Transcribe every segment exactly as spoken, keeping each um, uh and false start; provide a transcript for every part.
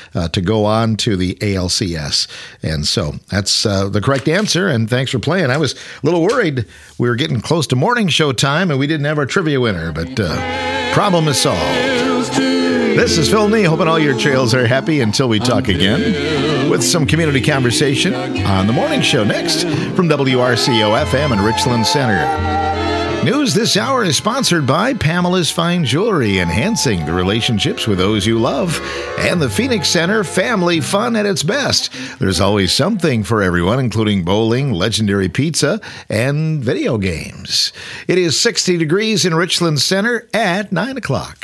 uh, to go on to the A L C S. And so that's uh, the correct answer, and thanks for playing. I was a little worried we were getting close to morning show time and we didn't have our trivia winner, but uh, problem is solved. This is Phil Nee, hoping all your trails are happy until we talk again with some community conversation on the morning show next from W R C O F M in Richland Center. News this hour is sponsored by Pamela's Fine Jewelry, enhancing the relationships with those you love, and the Phoenix Center, family fun at its best. There's always something for everyone, including bowling, legendary pizza, and video games. It is sixty degrees in Richland Center at nine o'clock.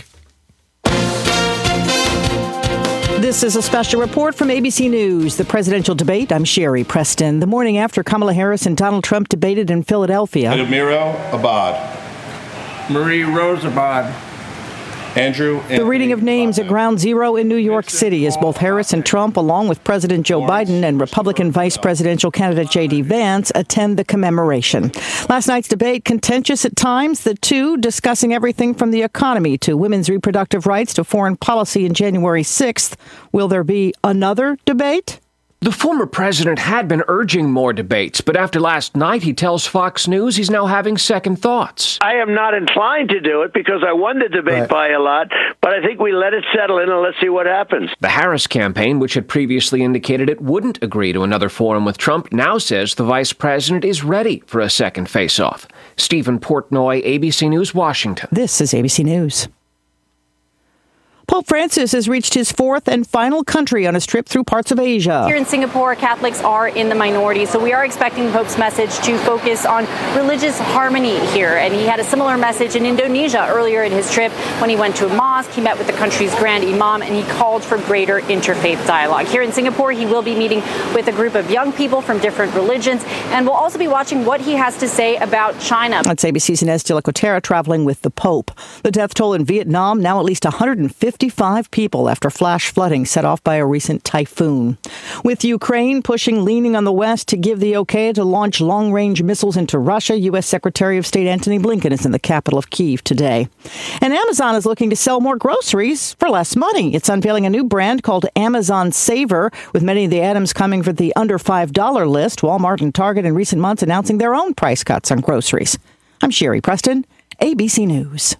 This is a special report from A B C News, the presidential debate. I'm Sherry Preston. The morning after Kamala Harris and Donald Trump debated in Philadelphia. Admiro Abad. Marie Rose Abad. Andrew. The reading of names at Ground Zero in New York City as both Harris and Trump, along with President Joe Biden and Republican vice presidential candidate J D. Vance, attend the commemoration. Last night's debate, contentious at times, the two discussing everything from the economy to women's reproductive rights to foreign policy. In January sixth, will there be another debate? The former president had been urging more debates, but after last night, he tells Fox News he's now having second thoughts. I am not inclined to do it because I won the debate right. by a lot, but I think we let it settle in and let's see what happens. The Harris campaign, which had previously indicated it wouldn't agree to another forum with Trump, now says the vice president is ready for a second face-off. Stephen Portnoy, A B C News, Washington. This is A B C News. Pope Francis has reached his fourth and final country on his trip through parts of Asia. Here in Singapore, Catholics are in the minority, so we are expecting the Pope's message to focus on religious harmony here. And he had a similar message in Indonesia earlier in his trip when he went to a mosque. He met with the country's Grand Imam, and he called for greater interfaith dialogue. Here in Singapore, he will be meeting with a group of young people from different religions, and we'll also be watching what he has to say about China. That's A B C's Inez de la Cotera traveling with the Pope. The death toll in Vietnam, now at least one hundred fifty fifty-five people after flash flooding set off by a recent typhoon. With Ukraine pushing leaning on the West to give the okay to launch long-range missiles into Russia, U S Secretary of State Antony Blinken is in the capital of Kyiv today. And Amazon is looking to sell more groceries for less money. It's unveiling a new brand called Amazon Saver, with many of the items coming from the under five dollar list. Walmart and Target in recent months announcing their own price cuts on groceries. I'm Sherry Preston, A B C News.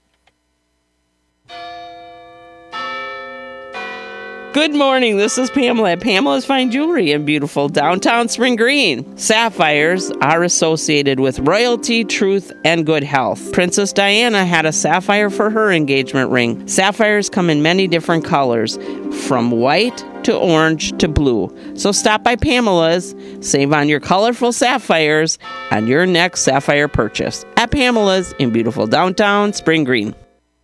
Good morning, this is Pamela at Pamela's Fine Jewelry in beautiful downtown Spring Green. Sapphires are associated with royalty, truth, and good health. Princess Diana had a sapphire for her engagement ring. Sapphires come in many different colors, from white to orange to blue. So stop by Pamela's, save on your colorful sapphires on your next sapphire purchase at Pamela's in beautiful downtown Spring Green.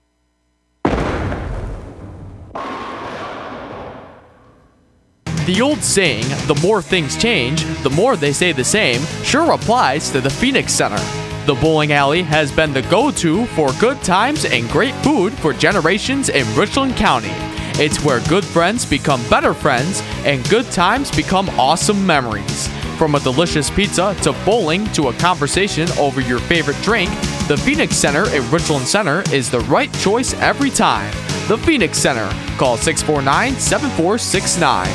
The old saying, the more things change, the more they stay the same, sure applies to the Phoenix Center. The bowling alley has been the go-to for good times and great food for generations in Richland County. It's where good friends become better friends and good times become awesome memories. From a delicious pizza to bowling to a conversation over your favorite drink, the Phoenix Center in Richland Center is the right choice every time. The Phoenix Center. Call six four nine, seven four six nine.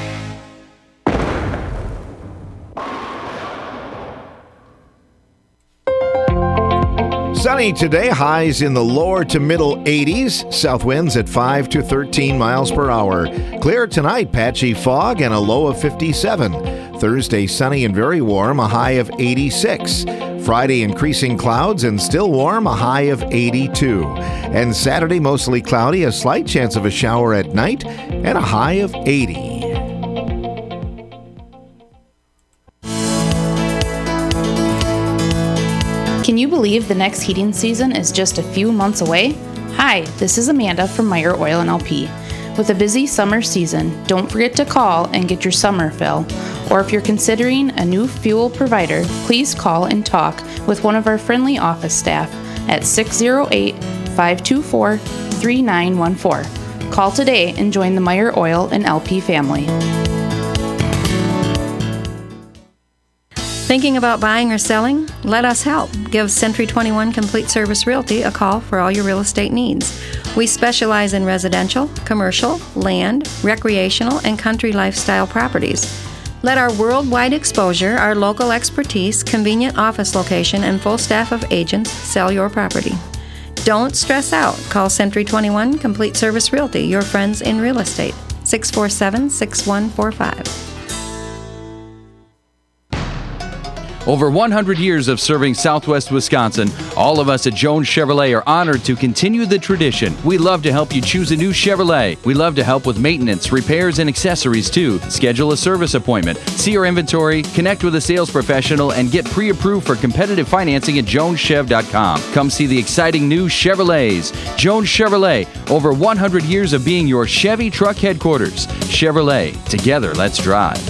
Sunny today, highs in the lower to middle eighties, south winds at five to thirteen miles per hour. Clear tonight, patchy fog and a low of fifty-seven. Thursday, sunny and very warm, a high of eighty-six. Friday, increasing clouds and still warm, a high of eighty-two. And Saturday, mostly cloudy, a slight chance of a shower at night, and a high of eighty. Can you believe the next heating season is just a few months away? Hi, this is Amanda from Meyer Oil and L P. With a busy summer season, don't forget to call and get your summer fill. Or if you're considering a new fuel provider, please call and talk with one of our friendly office staff at six oh eight, five two four, three nine one four. Call today and join the Meyer Oil and L P family. Thinking about buying or selling? Let us help. Give Century twenty-one Complete Service Realty a call for all your real estate needs. We specialize in residential, commercial, land, recreational, and country lifestyle properties. Let our worldwide exposure, our local expertise, convenient office location, and full staff of agents sell your property. Don't stress out. Call Century twenty-one Complete Service Realty, your friends in real estate. six four seven, six one four five. Over one hundred years of serving Southwest Wisconsin, all of us at Jones Chevrolet are honored to continue the tradition. We love to help you choose a new Chevrolet. We love to help with maintenance, repairs, and accessories too. Schedule a service appointment, see our inventory, connect with a sales professional, and get pre-approved for competitive financing at jones chev dot com. Come see the exciting new Chevrolets. Jones Chevrolet, over one hundred years of being your Chevy truck headquarters. Chevrolet, together let's drive.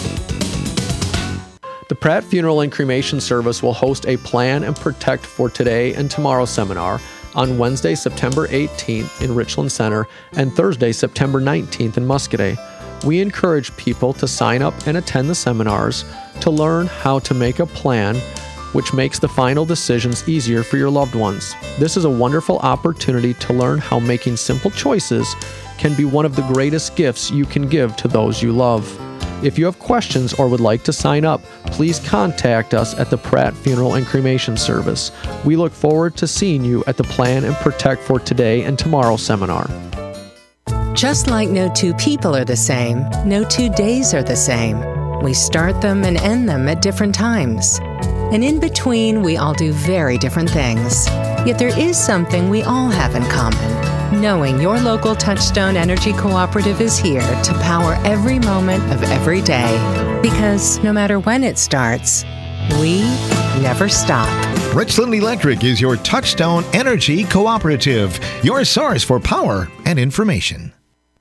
The Pratt Funeral and Cremation Service will host a Plan and Protect for Today and Tomorrow seminar on Wednesday, September eighteenth in Richland Center and Thursday, September nineteenth in Muscoda. We encourage people to sign up and attend the seminars to learn how to make a plan which makes the final decisions easier for your loved ones. This is a wonderful opportunity to learn how making simple choices can be one of the greatest gifts you can give to those you love. If you have questions or would like to sign up, please contact us at the Pratt Funeral and Cremation Service. We look forward to seeing you at the Plan and Protect for Today and Tomorrow seminar. Just like no two people are the same, no two days are the same. We start them and end them at different times. And in between, we all do very different things. Yet there is something we all have in common. Knowing your local Touchstone Energy Cooperative is here to power every moment of every day. Because no matter when it starts, we never stop. Richland Electric is your Touchstone Energy Cooperative, your source for power and information.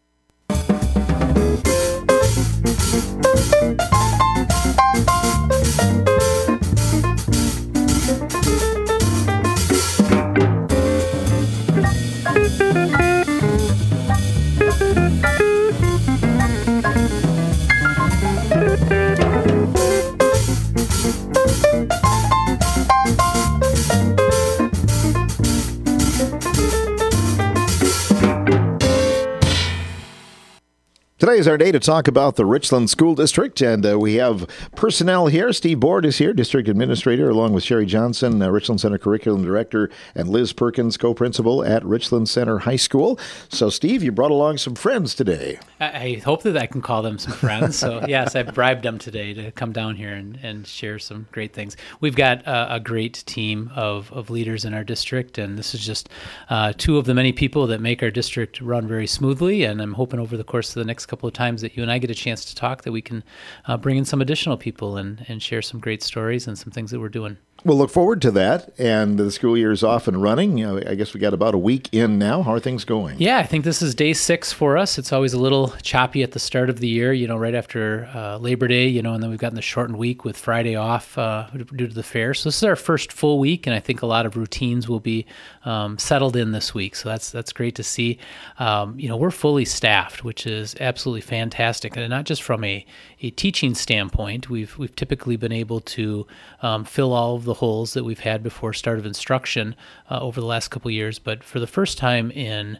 Today is our day to talk about the Richland School District, and uh, we have personnel here. Steve Board is here, District Administrator, along with Sherry Johnson, uh, Richland Center Curriculum Director, and Liz Perkins, Co-Principal at Richland Center High School. So, Steve, you brought along some friends today. I hope that I can call them some friends. So, yes, I bribed them today to come down here and, and share some great things. We've got a, a great team of, of leaders in our district, and this is just uh, two of the many people that make our district run very smoothly, and I'm hoping over the course of the next couple of times that you and I get a chance to talk that we can uh, bring in some additional people and, and share some great stories and some things that we're doing. We'll look forward to that, and the school year is off and running. You know, I guess we got about a week in now. How are things going? Yeah, I think this is day six for us. It's always a little choppy at the start of the year, you know, right after uh, Labor Day, you know, and then we've gotten the shortened week with Friday off uh, due to the fair. So this is our first full week, and I think a lot of routines will be um, settled in this week. So that's that's great to see. Um, you know, we're fully staffed, which is absolutely fantastic, and not just from a, a teaching standpoint. We've we've typically been able to um, fill all of the holes that we've had before start of instruction uh, over the last couple of years, but for the first time in,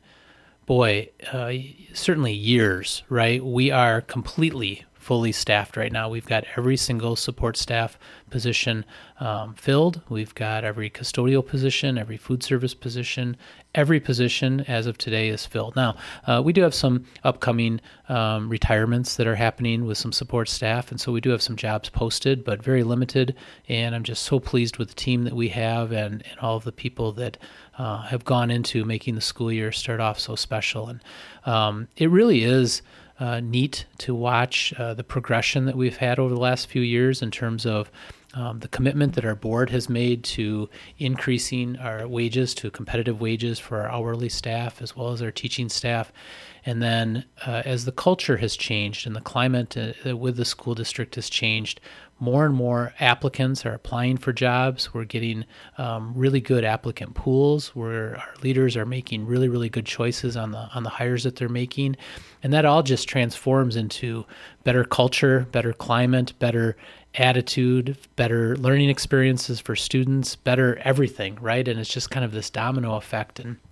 boy, uh, certainly years, right? We are completely fully staffed right now. We've got every single support staff position um, filled. We've got every custodial position, every food service position, every position as of today is filled. Now, uh, we do have some upcoming um, retirements that are happening with some support staff, and so we do have some jobs posted, but very limited, and I'm just so pleased with the team that we have and, and all of the people that uh, have gone into making the school year start off so special. And um, it really is Uh, neat to watch uh, the progression that we've had over the last few years in terms of um, the commitment that our board has made to increasing our wages to competitive wages for our hourly staff as well as our teaching staff. And then uh, as the culture has changed and the climate uh, with the school district has changed, more and more applicants are applying for jobs. We're getting um, really good applicant pools where our leaders are making really, really good choices on the on the hires that they're making. And that all just transforms into better culture, better climate, better attitude, better learning experiences for students, better everything, right? And it's just kind of this domino effect. And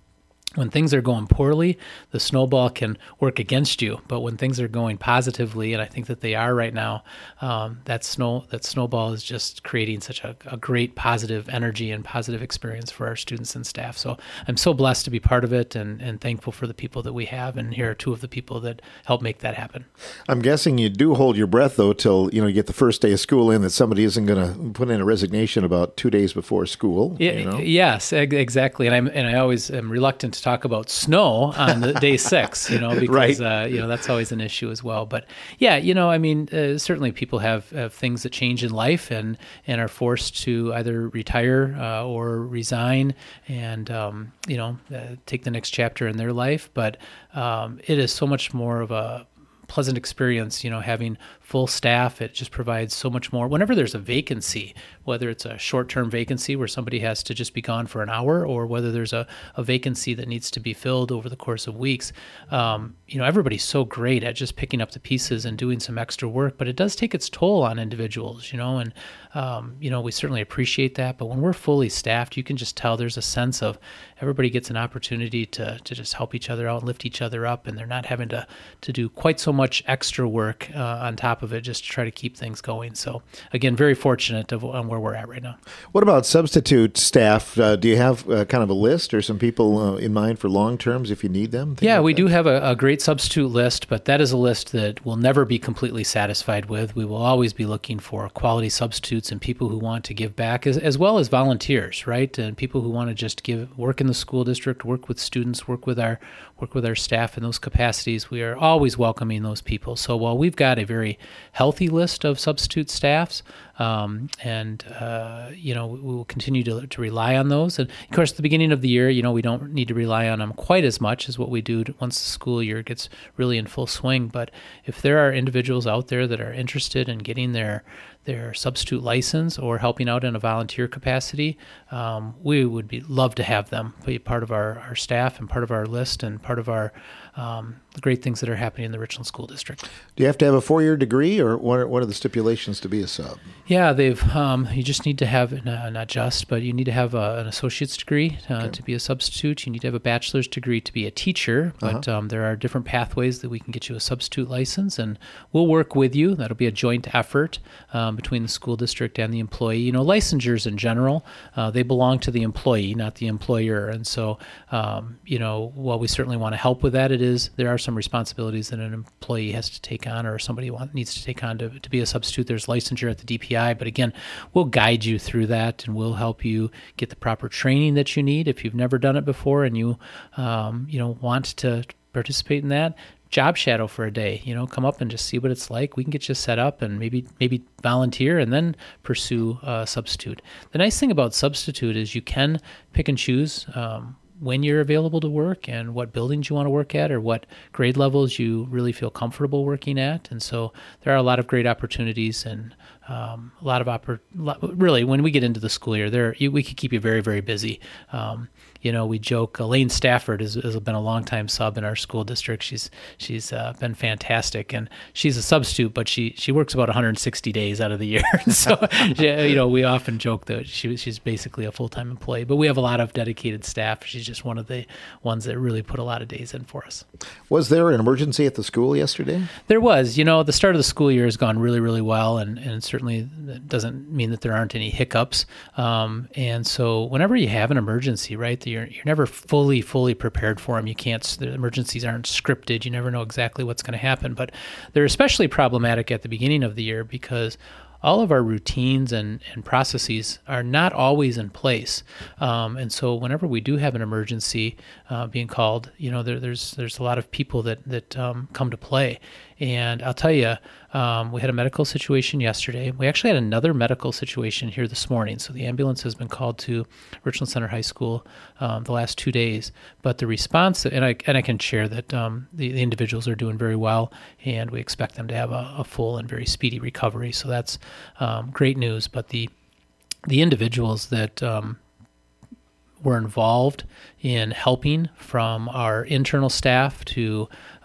when things are going poorly, the snowball can work against you. But when things are going positively, and I think that they are right now, um, that snow that snowball is just creating such a, a great positive energy and positive experience for our students and staff. So I'm so blessed to be part of it, and, and thankful for the people that we have. And here are two of the people that help make that happen. I'm guessing you do hold your breath, though, till you know you get the first day of school in, that somebody isn't going to put in a resignation about two days before school. Yeah, you know? Yes, exactly. And I'm and I always am reluctant to talk about snow on the day six, you know, because right. uh, you know that's always an issue as well. But yeah, you know, I mean, uh, certainly people have, have things that change in life and and are forced to either retire uh, or resign and um, you know uh, take the next chapter in their life. But um, it is so much more of a pleasant experience, you know, having full staff. It just provides so much more. Whenever there's a vacancy, whether it's a short-term vacancy where somebody has to just be gone for an hour, or whether there's a, a vacancy that needs to be filled over the course of weeks, um, you know, everybody's so great at just picking up the pieces and doing some extra work, but it does take its toll on individuals, you know, and, um, you know, we certainly appreciate that. But when we're fully staffed, you can just tell there's a sense of everybody gets an opportunity to, to just help each other out, lift each other up, and they're not having to, to do quite so much extra work uh, on top of it just to try to keep things going. So again, very fortunate of on where we're at right now. What about substitute staff? Uh, do you have uh, kind of a list or some people uh, in mind for long terms if you need them? Yeah, like we that? do have a, a great substitute list, but that is a list that we'll never be completely satisfied with. We will always be looking for quality substitutes and people who want to give back, as, as well as volunteers, right? And people who want to just give work in the school district, work with students, work with our work with our staff in those capacities. We are always welcoming those people. So while we've got a very healthy list of substitute staffs, um, and uh, you know, we will continue to, to rely on those. And of course, at the beginning of the year, you know, we don't need to rely on them quite as much as what we do once the school year gets really in full swing. But if there are individuals out there that are interested in getting their their substitute license or helping out in a volunteer capacity, um, we would be love to have them be part of our, our staff and part of our list and part of our um, the great things that are happening in the Richland School District. Do you have to have a four-year degree, or what are, what are the stipulations to be a sub? Yeah, they've. Um, you just need to have, uh, not just, but you need to have a, an associate's degree uh, okay. to be a substitute. You need to have a bachelor's degree to be a teacher, but uh-huh. um, there are different pathways that we can get you a substitute license, and we'll work with you. That'll be a joint effort um, between the school district and the employee. You know, licensures in general, uh, they belong to the employee, not the employer, and so, um, you know, while we certainly want to help with that, it is, there are some responsibilities that an employee has to take on, or somebody want, needs to take on to, to be a substitute. There's licensure at the D P I, but again, we'll guide you through that, and we'll help you get the proper training that you need. If you've never done it before and you, um, you know, want to participate in that, job shadow for a day, you know, come up and just see what it's like. We can get you set up and maybe maybe volunteer and then pursue a substitute. The nice thing about substitute is you can pick and choose um, when you're available to work and what buildings you want to work at or what grade levels you really feel comfortable working at. And so there are a lot of great opportunities and um, a lot of oppor- really when we get into the school year, there you, we could keep you very, very busy. Um, you know, we joke, Elaine Stafford has, has been a longtime sub in our school district. She's she's uh, been fantastic, and she's a substitute, but she, she works about one hundred sixty days out of the year. So, you know, we often joke that she she's basically a full-time employee, but we have a lot of dedicated staff. She's just one of the ones that really put a lot of days in for us. Was there an emergency at the school yesterday? There was. You know, the start of the school year has gone really, really well, and, and certainly doesn't mean that there aren't any hiccups. Um, and so whenever you have an emergency, right, you're you're never fully, fully prepared for them. You can't, the emergencies aren't scripted. You never know exactly what's going to happen. But they're especially problematic at the beginning of the year because all of our routines and, and processes are not always in place. Um, and so whenever we do have an emergency uh, being called, you know, there, there's there's a lot of people that, that um, come to play. And I'll tell you, um, we had a medical situation yesterday. We actually had another medical situation here this morning. So the ambulance has been called to Richland Center High School um, the last two days. But the response, and I and I can share that um, the, the individuals are doing very well, and we expect them to have a, a full and very speedy recovery. So that's um, great news. But the the individuals that um, were involved in helping, from our internal staff to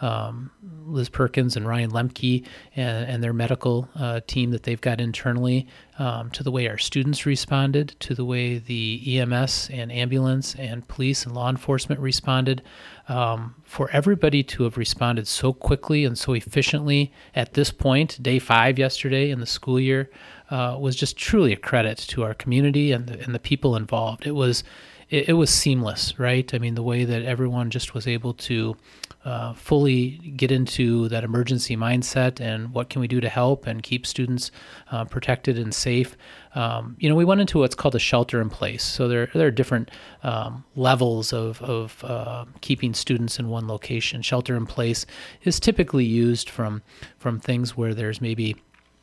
um, Liz Perkins and Ryan Lemke and, and their medical uh, team that they've got internally, um, to the way our students responded, to the way the E M S and ambulance and police and law enforcement responded. Um, for everybody to have responded so quickly and so efficiently at this point, day five yesterday in the school year, uh, was just truly a credit to our community and the, and the people involved. It was it, it was seamless, right? I mean, the way that everyone just was able to uh, fully get into that emergency mindset and what can we do to help and keep students uh, protected and safe. Um, you know, we went into what's called a shelter in place. So there, there are different um, levels of, of uh, keeping students in one location. Shelter in place is typically used from from things where there's maybe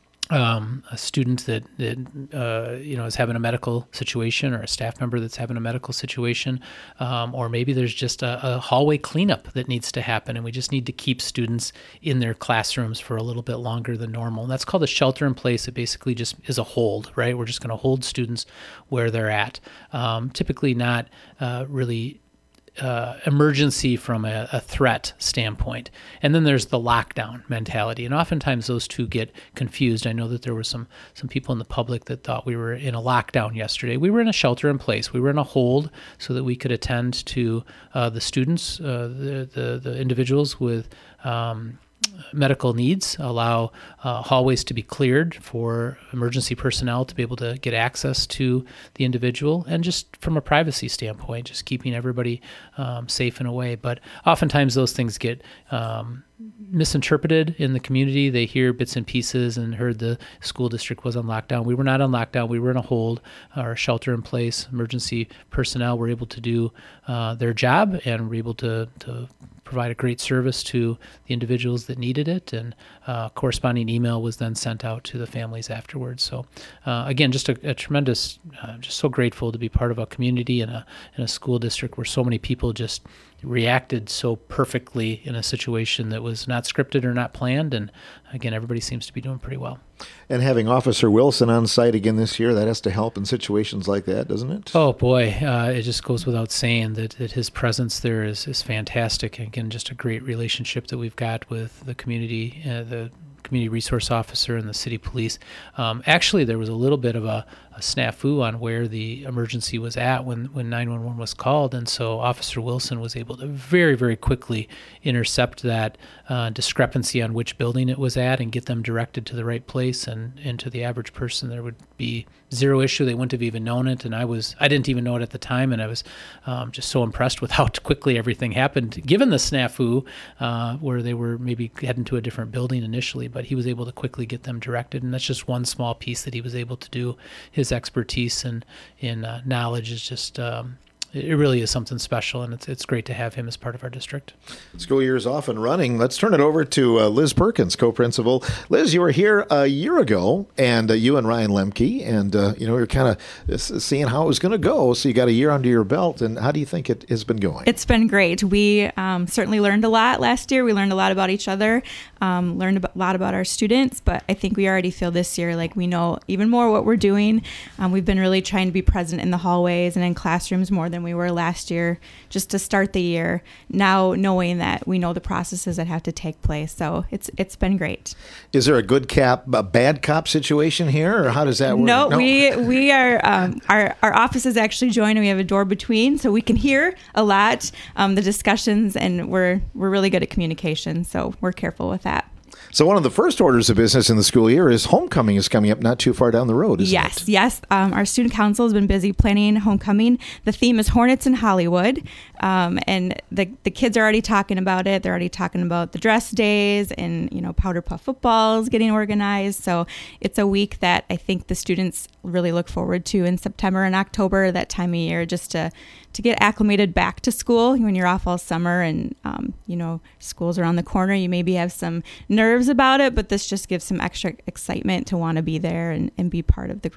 Um, a student that, that uh, you know is having a medical situation, or a staff member that's having a medical situation, um, or maybe there's just a, a hallway cleanup that needs to happen, and we just need to keep students in their classrooms for a little bit longer than normal. And that's called a shelter in place. It basically just is a hold, right? We're just going to hold students where they're at. Um, typically not uh, really Uh, emergency from a, a threat standpoint. And then there's the lockdown mentality. And oftentimes those two get confused. I know that there were some some people in the public that thought we were in a lockdown yesterday. We were in a shelter in place. We were in a hold so that we could attend to uh, the students, uh, the, the, the individuals with um, medical needs, allow uh, hallways to be cleared for emergency personnel to be able to get access to the individual, and just from a privacy standpoint, just keeping everybody um, safe in a way. But oftentimes those things get um, misinterpreted in the community. They hear bits and pieces and heard the school district was on lockdown. We were not on lockdown. We were in a hold. Our shelter in place emergency personnel were able to do uh, their job and were able to, to provide a great service to the individuals that needed it, and uh, corresponding email was then sent out to the families afterwards. So uh, again, just a, a tremendous, uh, just so grateful to be part of a community and a, and a school district where so many people just reacted so perfectly in a situation that was not scripted or not planned. And again, everybody seems to be doing pretty well. And having Officer Wilson on site again this year, that has to help in situations like that, doesn't it? Oh, boy. Uh, it just goes without saying that, that his presence there is, is fantastic. Again, just a great relationship that we've got with the community, uh, the community resource officer and the city police. Um, actually, there was a little bit of a, a snafu on where the emergency was at when, when nine one one was called. And so Officer Wilson was able to very, very quickly intercept that uh, discrepancy on which building it was at and get them directed to the right place. And, and to the average person, there would be zero issue. They wouldn't have even known it. And I was, I didn't even know it at the time. And I was um, just so impressed with how quickly everything happened, given the snafu uh, where they were maybe heading to a different building initially. But he was able to quickly get them directed. And that's just one small piece that he was able to do. His expertise and in uh, knowledge is just, um, it really is something special, and it's it's great to have him as part of our district. School year is off and running. Let's turn it over to uh, Liz Perkins, co-principal. Liz, you were here a year ago, and uh, you and Ryan Lemke, and uh, you know, you're kind of seeing how it was going to go. So you got a year under your belt, and how do you think it has been going? It's been great. We um, certainly learned a lot last year. We learned a lot about each other, um, learned a lot about our students, but I think we already feel this year like we know even more what we're doing. Um, we've been really trying to be present in the hallways and in classrooms more than we were last year, just to start the year, now knowing that we know the processes that have to take place. So it's it's been great. Is there a good cop, a bad cop situation here, or how does that work? No, no. we we are um, our our offices actually join, and we have a door between, so we can hear a lot um, the discussions, and we're we're really good at communication, so we're careful with that. So one of the first orders of business in the school year is homecoming is coming up not too far down the road, isn't yes, it? Yes, yes. Um, our student council has been busy planning homecoming. The theme is Hornets in Hollywood, um, and the the kids are already talking about it. They're already talking about the dress days and, you know, powder puff footballs getting organized. So it's a week that I think the students really look forward to in September and October, that time of year, just to to get acclimated back to school when you're off all summer and, um, you know, school's around the corner. You maybe have some nerves about it, but this just gives some extra excitement to want to be there and, and be part of the group.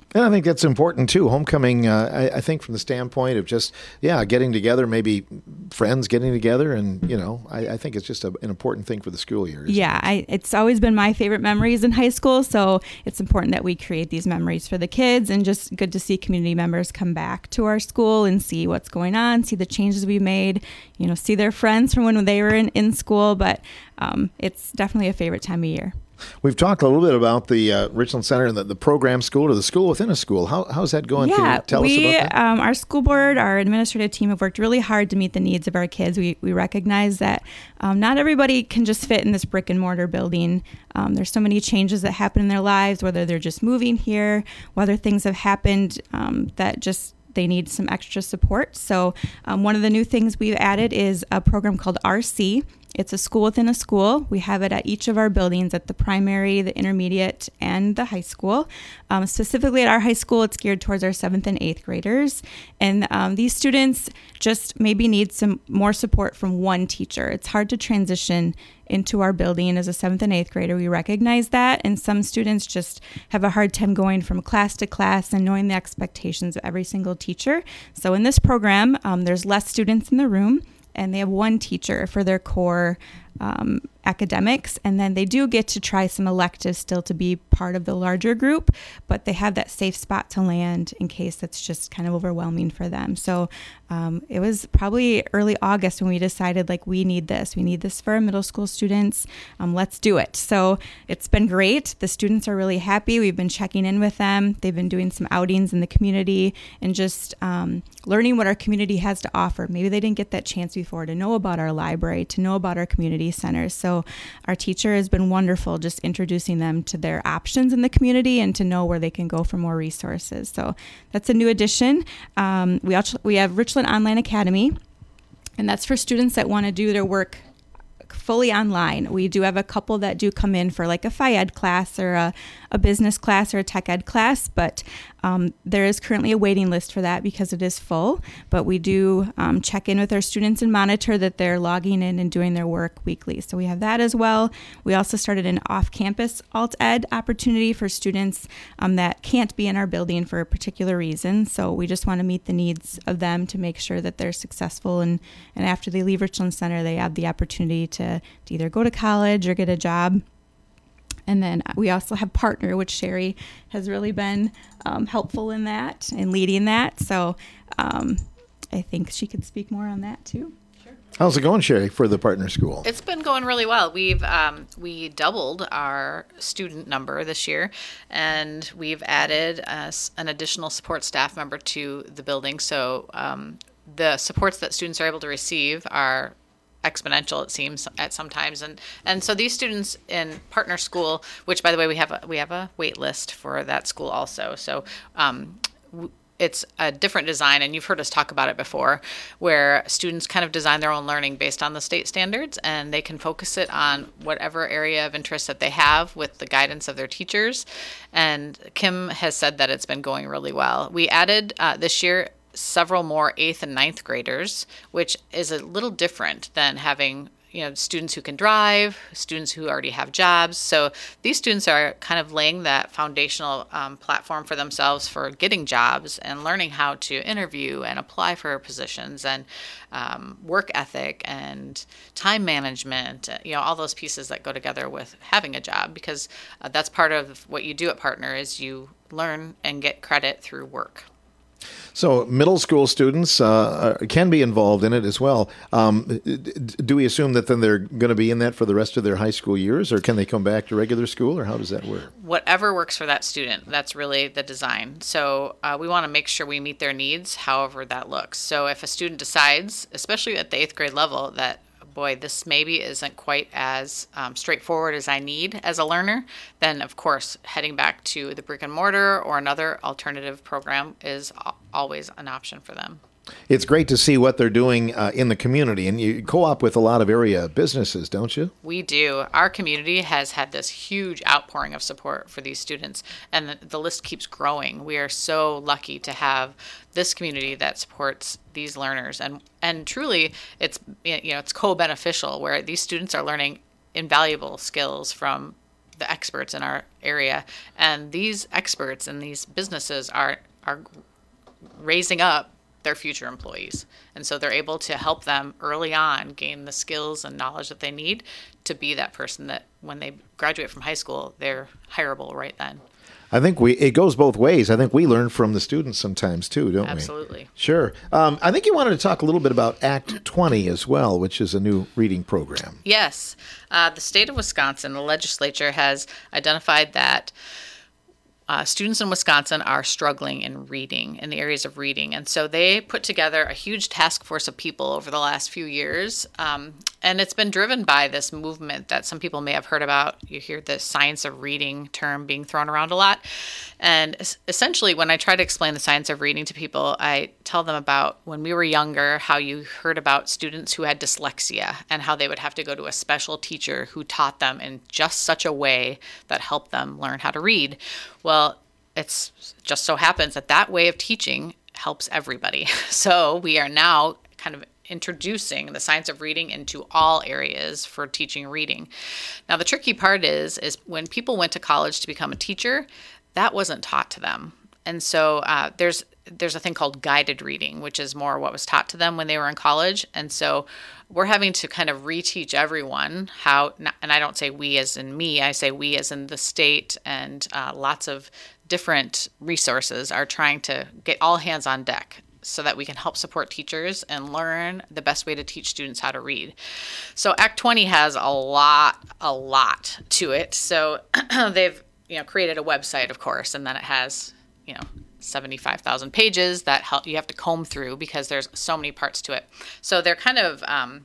And I think that's important, too. Homecoming, uh, I, I think from the standpoint of just, yeah, getting together, maybe friends getting together. And, you know, I, I think it's just a, an important thing for the school year. Yeah, I, it's always been my favorite memories in high school. So it's important that we create these memories for the kids, and just good to see community members come back to our school and see what's going on, see the changes we made, you know, see their friends from when they were in, in school. But um, it's definitely a favorite time of year. We've talked a little bit about the uh, Richland Center and the, the program school or the school within a school. How, how's that going? Yeah, Can you tell we, us about that? Um, our school board, our administrative team have worked really hard to meet the needs of our kids. We, we recognize that um, not everybody can just fit in this brick and mortar building. Um, there's so many changes that happen in their lives, whether they're just moving here, whether things have happened um, that just they need some extra support. So um, one of the new things we've added is a program called R C. It's a school within a school. We have it at each of our buildings, at the primary, the intermediate, and the high school. Um, specifically at our high school, it's geared towards our seventh and eighth graders. And um, these students just maybe need some more support from one teacher. It's hard to transition into our building as a seventh and eighth grader. We recognize that. And some students just have a hard time going from class to class and knowing the expectations of every single teacher. So in this program, um, there's less students in the room, and they have one teacher for their core um, academics, and then they do get to try some electives still to be part of the larger group, but they have that safe spot to land in case that's just kind of overwhelming for them. So um, it was probably early August when we decided, like, we need this. We need this for our middle school students. Um, let's do it. So it's been great. The students are really happy. We've been checking in with them. They've been doing some outings in the community and just um, learning what our community has to offer. Maybe they didn't get that chance before to know about our library, to know about our community centers. So our teacher has been wonderful, just introducing them to their options in the community and to know where they can go for more resources. So that's a new addition. Um, we also, we have Richland Online Academy, and that's for students that want to do their work fully online. We do have a couple that do come in for like a Phi Ed class or a, a business class or a tech ed class, but um, there is currently a waiting list for that because it is full. But we do um, check in with our students and monitor that they're logging in and doing their work weekly. So we have that as well. We also started an off-campus alt-ed opportunity for students um, that can't be in our building for a particular reason. So we just want to meet the needs of them to make sure that they're successful, and, and after they leave Richland Center, they have the opportunity to, to either go to college or get a job. And then we also have Partner, which Sherry has really been um, helpful in that and leading that. So um, I think she could speak more on that too. How's it going, Sherry, for the Partner School? It's been going really well. We've um, we doubled our student number this year, and we've added uh, an additional support staff member to the building. So um, the supports that students are able to receive are exponential, it seems, at sometimes, and and so these students in Partner School, which by the way we have a we have a wait list for that school also. So um, w- it's a different design, and you've heard us talk about it before, where students kind of design their own learning based on the state standards, and they can focus it on whatever area of interest that they have with the guidance of their teachers. And Kim has said that it's been going really well. We added uh, this year several more eighth and ninth graders, which is a little different than having, you know, students who can drive, students who already have jobs. So these students are kind of laying that foundational um, platform for themselves for getting jobs and learning how to interview and apply for positions, and um, work ethic and time management, you know, all those pieces that go together with having a job, because uh, that's part of what you do at Partner is you learn and get credit through work. So middle school students uh, can be involved in it as well. Um, do we assume that then they're going to be in that for the rest of their high school years, or can they come back to regular school, or how does that work? Whatever works for that student, that's really the design. So uh, we want to make sure we meet their needs, however that looks. So if a student decides, especially at the eighth grade level, that boy, this maybe isn't quite as um, straightforward as I need as a learner, then of course heading back to the brick and mortar or another alternative program is always an option for them. It's great to see what they're doing uh, in the community, and you co-op with a lot of area businesses, don't you? We do. Our community has had this huge outpouring of support for these students, and the, the list keeps growing. We are so lucky to have this community that supports these learners, and and truly, it's you know it's co-beneficial, where these students are learning invaluable skills from the experts in our area, and these experts and these businesses are are raising up their future employees. And so they're able to help them early on gain the skills and knowledge that they need to be that person that when they graduate from high school, they're hireable right then. I think we it goes both ways. I think we learn from the students sometimes too, don't we? Absolutely. Sure. Um, I think you wanted to talk a little bit about Act twenty as well, which is a new reading program. Yes. Uh, the state of Wisconsin, the legislature has identified that Uh, students in Wisconsin are struggling in reading, in the areas of reading. And so they put together a huge task force of people over the last few years. Um, and it's been driven by this movement that some people may have heard about. You hear the science of reading term being thrown around a lot. And es- essentially, when I try to explain the science of reading to people, I tell them about when we were younger, how you heard about students who had dyslexia and how they would have to go to a special teacher who taught them in just such a way that helped them learn how to read. Well, it's just so happens that that way of teaching helps everybody. So we are now kind of introducing the science of reading into all areas for teaching reading. Now, the tricky part is, is when people went to college to become a teacher, that wasn't taught to them. And so uh, there's there's a thing called guided reading, which is more what was taught to them when they were in college. And so we're having to kind of reteach everyone how, and I don't say we as in me, I say we as in the state, and uh, lots of different resources are trying to get all hands on deck so that we can help support teachers and learn the best way to teach students how to read. So Act twenty has a lot, a lot to it. So they've, you know, created a website, of course, and then it has, you know, seventy-five thousand pages that help you have to comb through because there's so many parts to it. So they're kind of um,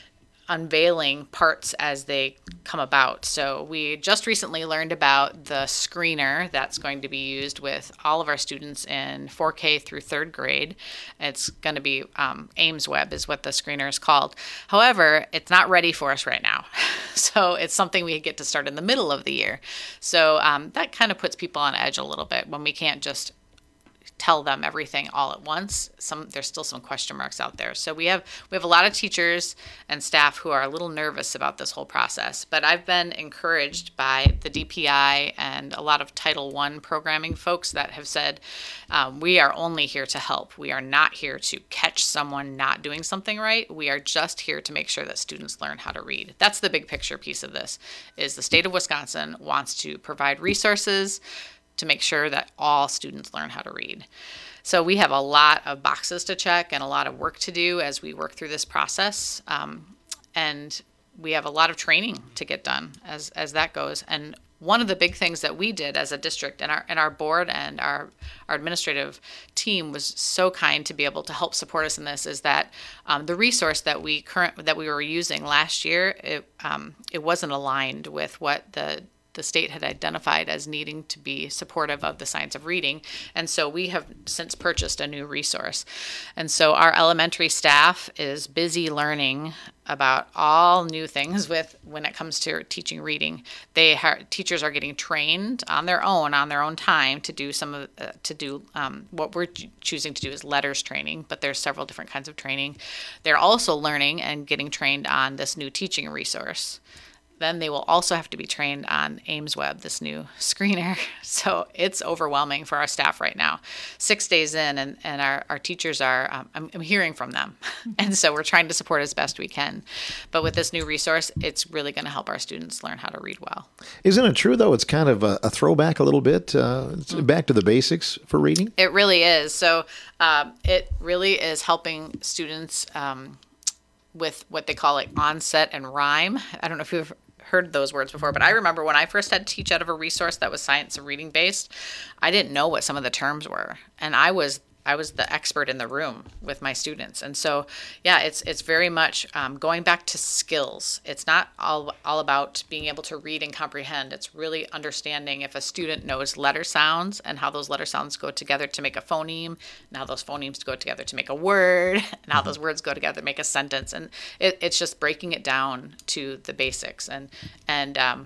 unveiling parts as they come about. So we just recently learned about the screener that's going to be used with all of our students in four K through third grade. It's going to be um, AimsWeb is what the screener is called. However, it's not ready for us right now. So it's something we get to start in the middle of the year. So um, that kind of puts people on edge a little bit when we can't just tell them everything all at once. Some there's still some question marks out there. So we have we have a lot of teachers and staff who are a little nervous about this whole process. But I've been encouraged by the D P I and a lot of Title One programming folks that have said, um, we are only here to help. We are not here to catch someone not doing something right. We are just here to make sure that students learn how to read. That's the big picture piece of this, is the state of Wisconsin wants to provide resources to make sure that all students learn how to read. So we have a lot of boxes to check and a lot of work to do as we work through this process. Um, and we have a lot of training to get done as, as that goes. And one of the big things that we did as a district, and our and our board and our, our administrative team was so kind to be able to help support us in this, is that um, the resource that we current that we were using last year, it um, it wasn't aligned with what the the state had identified as needing to be supportive of the science of reading. And so we have since purchased a new resource. And so our elementary staff is busy learning about all new things with when it comes to teaching reading. They ha- teachers are getting trained on their own, on their own time to do some of uh, to do um, what we're ch- choosing to do is letters training, but there's several different kinds of training. They're also learning and getting trained on this new teaching resource. Then they will also have to be trained on AimsWeb, this new screener. So it's overwhelming for our staff right now. Six days in, and, and our, our teachers are, um, I'm, I'm hearing from them. And so we're trying to support as best we can. But with this new resource, it's really going to help our students learn how to read well. Isn't it true, though? It's kind of a, a throwback a little bit, uh, it's mm-hmm. back to the basics for reading? It really is. So um, it really is helping students um, with what they call like onset and rhyme. I don't know if you've heard those words before, but I remember when I first had to teach out of a resource that was science of reading based, I didn't know what some of the terms were. And I was I was the expert in the room with my students. And so, yeah, it's it's very much um, going back to skills. It's not all, all about being able to read and comprehend. It's really understanding if a student knows letter sounds and how those letter sounds go together to make a phoneme, and how those phonemes go together to make a word, and how those words go together to make a sentence. And it, it's just breaking it down to the basics. And, and um,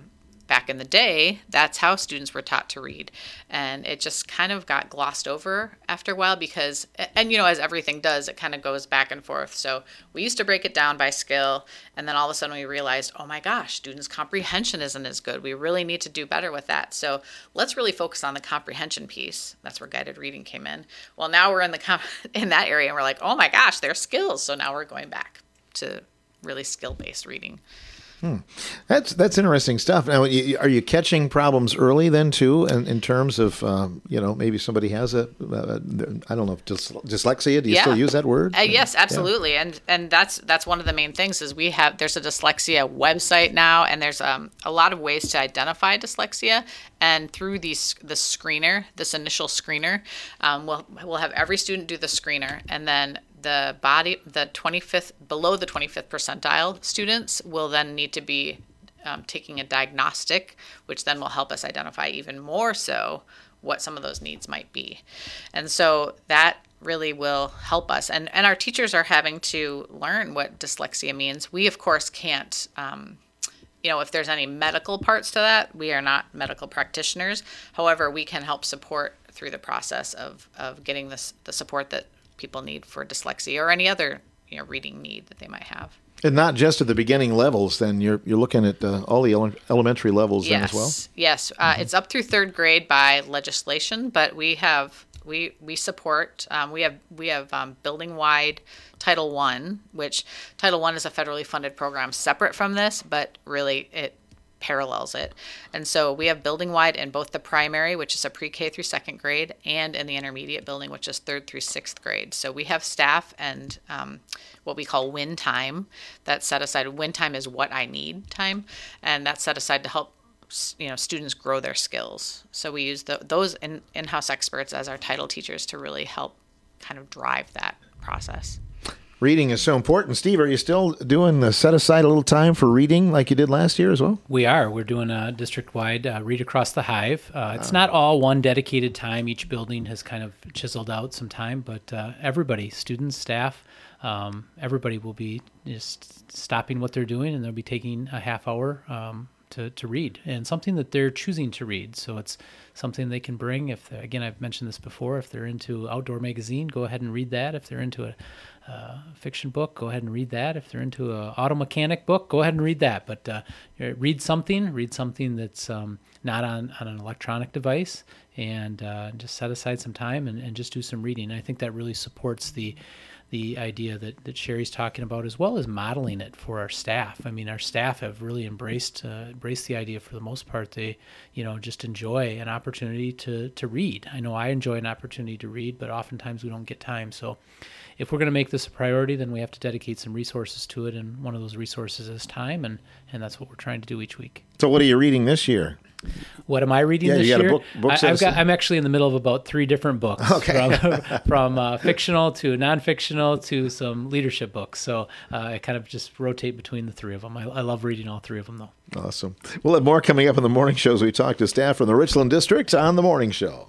back in the day, that's how students were taught to read. And it just kind of got glossed over after a while because, and you know, as everything does, it kind of goes back and forth. So we used to break it down by skill, and then all of a sudden we realized, oh my gosh, students' comprehension isn't as good. We really need to do better with that. So let's really focus on the comprehension piece. That's where guided reading came in. Well, now we're in the com- in that area, and we're like, oh my gosh, they're skills. So now we're going back to really skill-based reading. Hmm. That's that's interesting stuff. Now, you, are you catching problems early then too, in, in terms of um, you know, maybe somebody has a, a I don't know, dys, dyslexia? Do you yeah. still use that word? Uh, yes, absolutely, yeah. and and that's that's one of the main things is we have there's a dyslexia website now, and there's um, a lot of ways to identify dyslexia, and through these the screener, this initial screener, um, we'll we'll have every student do the screener, and then the body, the twenty-fifth, below the twenty-fifth percentile students will then need to be um, taking a diagnostic, which then will help us identify even more so what some of those needs might be. And so that really will help us. And, and our teachers are having to learn what dyslexia means. We, of course, can't, um, you know, if there's any medical parts to that, we are not medical practitioners. However, we can help support through the process of, of getting this, the support that people need for dyslexia or any other, you know, reading need that they might have. And not just at the beginning levels, then you're you're looking at uh, all the ele- elementary levels yes. then as well? Yes, uh, mm-hmm. It's up through third grade by legislation, but we have we we support um, we have we have um, building wide Title One, which Title One is a federally funded program separate from this, but really it parallels it. And so we have building wide in both the primary, which is a pre-K through second grade, and in the intermediate building, which is third through sixth grade. So we have staff and um, what we call win time that's set aside. Win time is what I need time, and that's set aside to help you know students grow their skills. So we use the, those in, in-house experts as our title teachers to really help kind of drive that process. Reading is so important. Steve, are you still doing the set aside a little time for reading like you did last year as well? We are. We're doing a district-wide uh, Read Across the Hive. Uh, it's uh, not all one dedicated time. Each building has kind of chiseled out some time, but uh, everybody, students, staff, um, everybody will be just stopping what they're doing, and they'll be taking a half hour um, to, to read, and something that they're choosing to read. So it's something they can bring. If again, I've mentioned this before, if they're into Outdoor Magazine, go ahead and read that. If they're into a uh, fiction book, go ahead and read that. If they're into a auto mechanic book, go ahead and read that. But uh, read something, read something that's um, not on, on an electronic device, and uh, just set aside some time and, and just do some reading. And I think that really supports the the idea that, that Sherry's talking about, as well as modeling it for our staff. I mean, our staff have really embraced uh, embraced the idea for the most part. They, you know, just enjoy an opportunity to, to read. I know I enjoy an opportunity to read, but oftentimes we don't get time. So if we're going to make this a priority, then we have to dedicate some resources to it, and one of those resources is time, and, and that's what we're trying to do each week. So what are you reading this year? What am I reading yeah, this you got year? A book, book I, I've got, I'm actually in the middle of about three different books, okay. from, from uh, fictional to non-fictional to some leadership books. So uh, I kind of just rotate between the three of them. I, I love reading all three of them, though. Awesome. We'll have more coming up in the morning shows. We talk to staff from the Richland District on the Morning Show.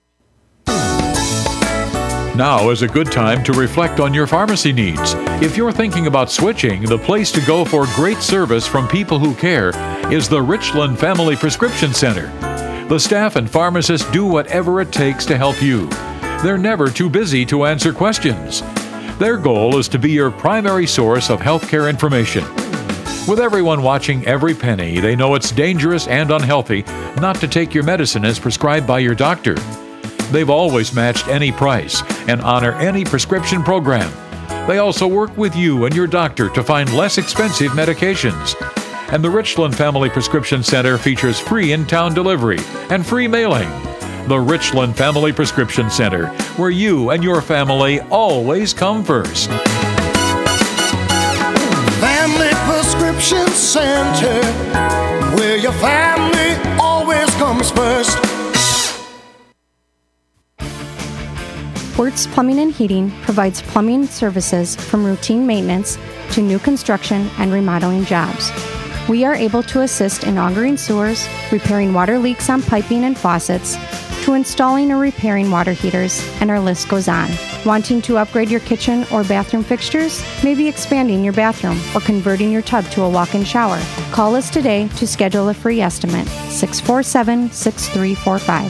Now is a good time to reflect on your pharmacy needs. If you're thinking about switching, the place to go for great service from people who care is the Richland Family Prescription Center. The staff and pharmacists do whatever it takes to help you. They're never too busy to answer questions. Their goal is to be your primary source of healthcare information. With everyone watching every penny, they know it's dangerous and unhealthy not to take your medicine as prescribed by your doctor. They've always matched any price and honor any prescription program. They also work with you and your doctor to find less expensive medications. And the Richland Family Prescription Center features free in-town delivery and free mailing. The Richland Family Prescription Center, where you and your family always come first. Family Prescription Center, where your family always comes first. Wertz Plumbing and Heating provides plumbing services from routine maintenance to new construction and remodeling jobs. We are able to assist in augering sewers, repairing water leaks on piping and faucets, to installing or repairing water heaters, and our list goes on. Wanting to upgrade your kitchen or bathroom fixtures? Maybe expanding your bathroom or converting your tub to a walk-in shower? Call us today to schedule a free estimate. six four seven, six three four five.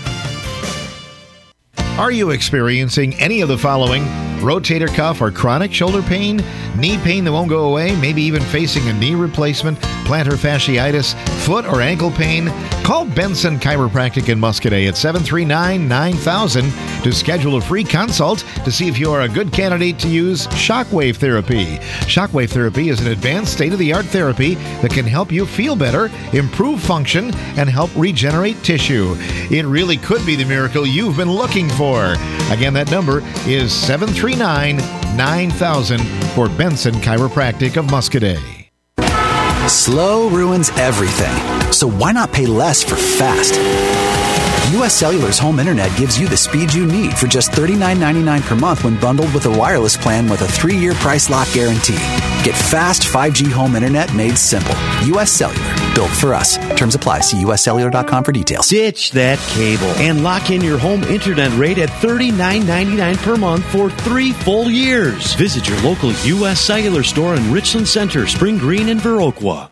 Are you experiencing any of the following? Rotator cuff or chronic shoulder pain? Knee pain that won't go away? Maybe even facing a knee replacement? Plantar fasciitis? Foot or ankle pain? Call Benson Chiropractic in Muscadet at seven three nine, nine thousand to schedule a free consult to see if you are a good candidate to use shockwave therapy. Shockwave therapy is an advanced state-of-the-art therapy that can help you feel better, improve function, and help regenerate tissue. It really could be the miracle you've been looking for. Again, that number is seven three nine, nine thousand for Benson Chiropractic of Muscadet. Slow ruins everything, so why not pay less for fast? U S Cellular's home internet gives you the speed you need for just thirty-nine ninety-nine per month when bundled with a wireless plan with a three-year price lock guarantee. Get fast five G home internet made simple. U S Cellular, built for us. Terms apply. See U S cellular dot com for details. Ditch that cable and lock in your home internet rate at thirty-nine ninety-nine per month for three full years. Visit your local U S Cellular store in Richland Center, Spring Green, and Viroqua.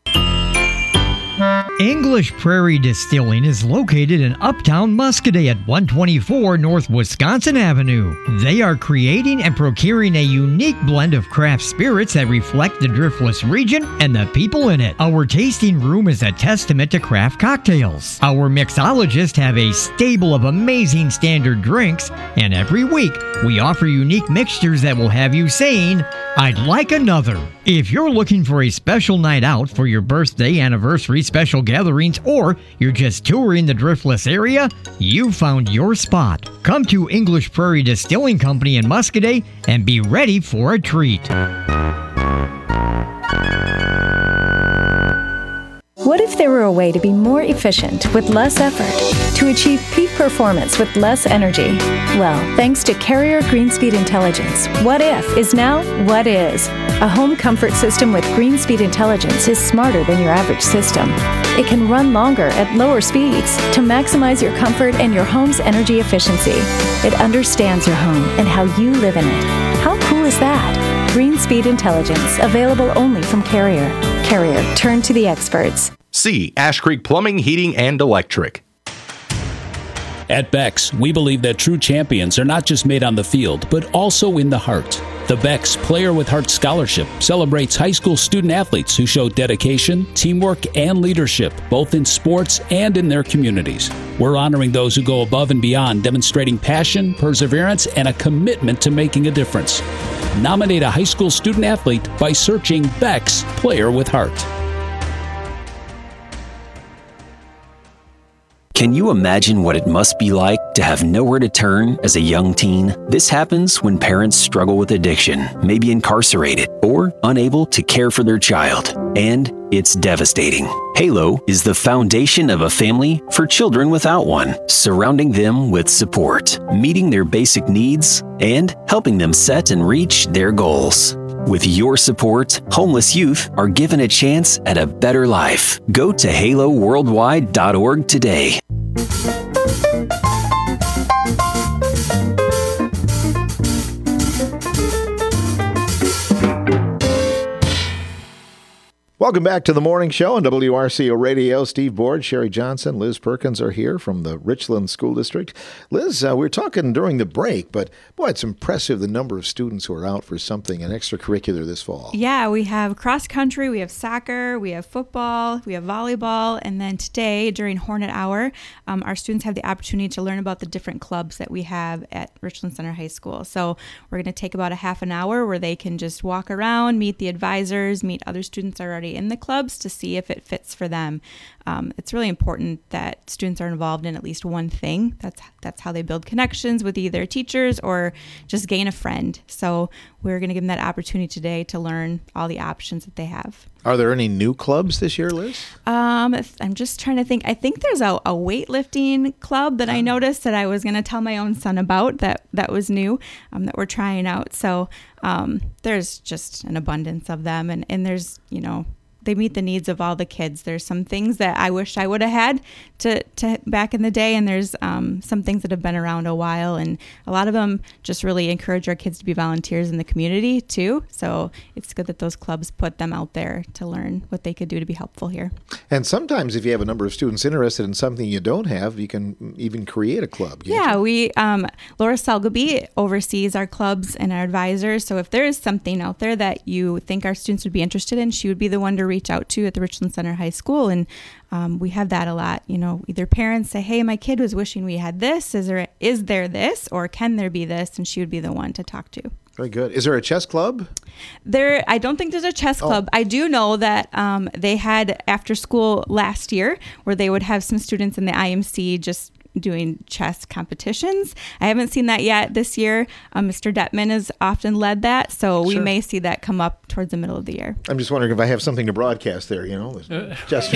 English Prairie Distilling is located in Uptown Muscadet at one twenty-four North Wisconsin Avenue. They are creating and procuring a unique blend of craft spirits that reflect the Driftless region and the people in it. Our tasting room is a testament to craft cocktails. Our mixologists have a stable of amazing standard drinks, and every week we offer unique mixtures that will have you saying, "I'd like another." If you're looking for a special night out for your birthday, anniversary, special gatherings, or you're just touring the Driftless area, you found your spot. Come to English Prairie Distilling Company in Muscadet and be ready for a treat. What if there were a way to be more efficient with less effort, to achieve peak performance with less energy? Well, thanks to Carrier Greenspeed Intelligence, What If is now What Is. A home comfort system with Greenspeed Intelligence is smarter than your average system. It can run longer at lower speeds to maximize your comfort and your home's energy efficiency. It understands your home and how you live in it. How cool is that? Greenspeed Intelligence, available only from Carrier. Carrier, turn to the experts. C. Ash Creek Plumbing, Heating, and Electric. At Beck's, we believe that true champions are not just made on the field, but also in the heart. The Beck's Player with Heart Scholarship celebrates high school student athletes who show dedication, teamwork, and leadership, both in sports and in their communities. We're honoring those who go above and beyond, demonstrating passion, perseverance, and a commitment to making a difference. Nominate a high school student athlete by searching Beck's Player with Heart. Can you imagine what it must be like to have nowhere to turn as a young teen? This happens when parents struggle with addiction, may be incarcerated, or unable to care for their child. And it's devastating. Halo is the foundation of a family for children without one, surrounding them with support, meeting their basic needs, and helping them set and reach their goals. With your support, homeless youth are given a chance at a better life. Go to halo worldwide dot org today. Welcome back to the morning show on W R C O Radio. Steve Board, Sherry Johnson, Liz Perkins are here from the Richland School District. Liz, uh, we were talking during the break, but boy, it's impressive the number of students who are out for something, an extracurricular this fall. Yeah, we have cross country, we have soccer, we have football, we have volleyball, and then today during Hornet Hour, um, our students have the opportunity to learn about the different clubs that we have at Richland Center High School. So we're going to take about a half an hour where they can just walk around, meet the advisors, meet other students already in the clubs to see if it fits for them. Um, it's really important that students are involved in at least one thing. That's that's how they build connections with either teachers or just gain a friend. So we're going to give them that opportunity today to learn all the options that they have. Are there any new clubs this year, Liz? Um, if, I'm just trying to think. I think there's a, a weightlifting club that I noticed that I was going to tell my own son about that that was new, um, that we're trying out. So um, there's just an abundance of them. And, and there's, you know, they meet the needs of all the kids. There's some things that I wish I would have had to, to back in the day, and there's um, some things that have been around a while, and a lot of them just really encourage our kids to be volunteers in the community too. So it's good that those clubs put them out there to learn what they could do to be helpful here. And sometimes if you have a number of students interested in something you don't have, you can even create a club. Yeah, we um, Laura Selgaby oversees our clubs and our advisors. So if there is something out there that you think our students would be interested in, she would be the one to reach out to at the Richland Center High School. And um, we have that a lot. You know, either parents say, hey, my kid was wishing we had this. Is there, is there this? Or can there be this? And she would be the one to talk to. Very good. Is there a chess club? There, I don't think there's a chess club. Oh. I do know that um, they had after school last year where they would have some students in the I M C just doing chess competitions. I haven't seen that yet this year. Um, Mister Detman has often led that, so we Sure. may see that come up towards the middle of the year. I'm just wondering if I have something to broadcast there, you know. Just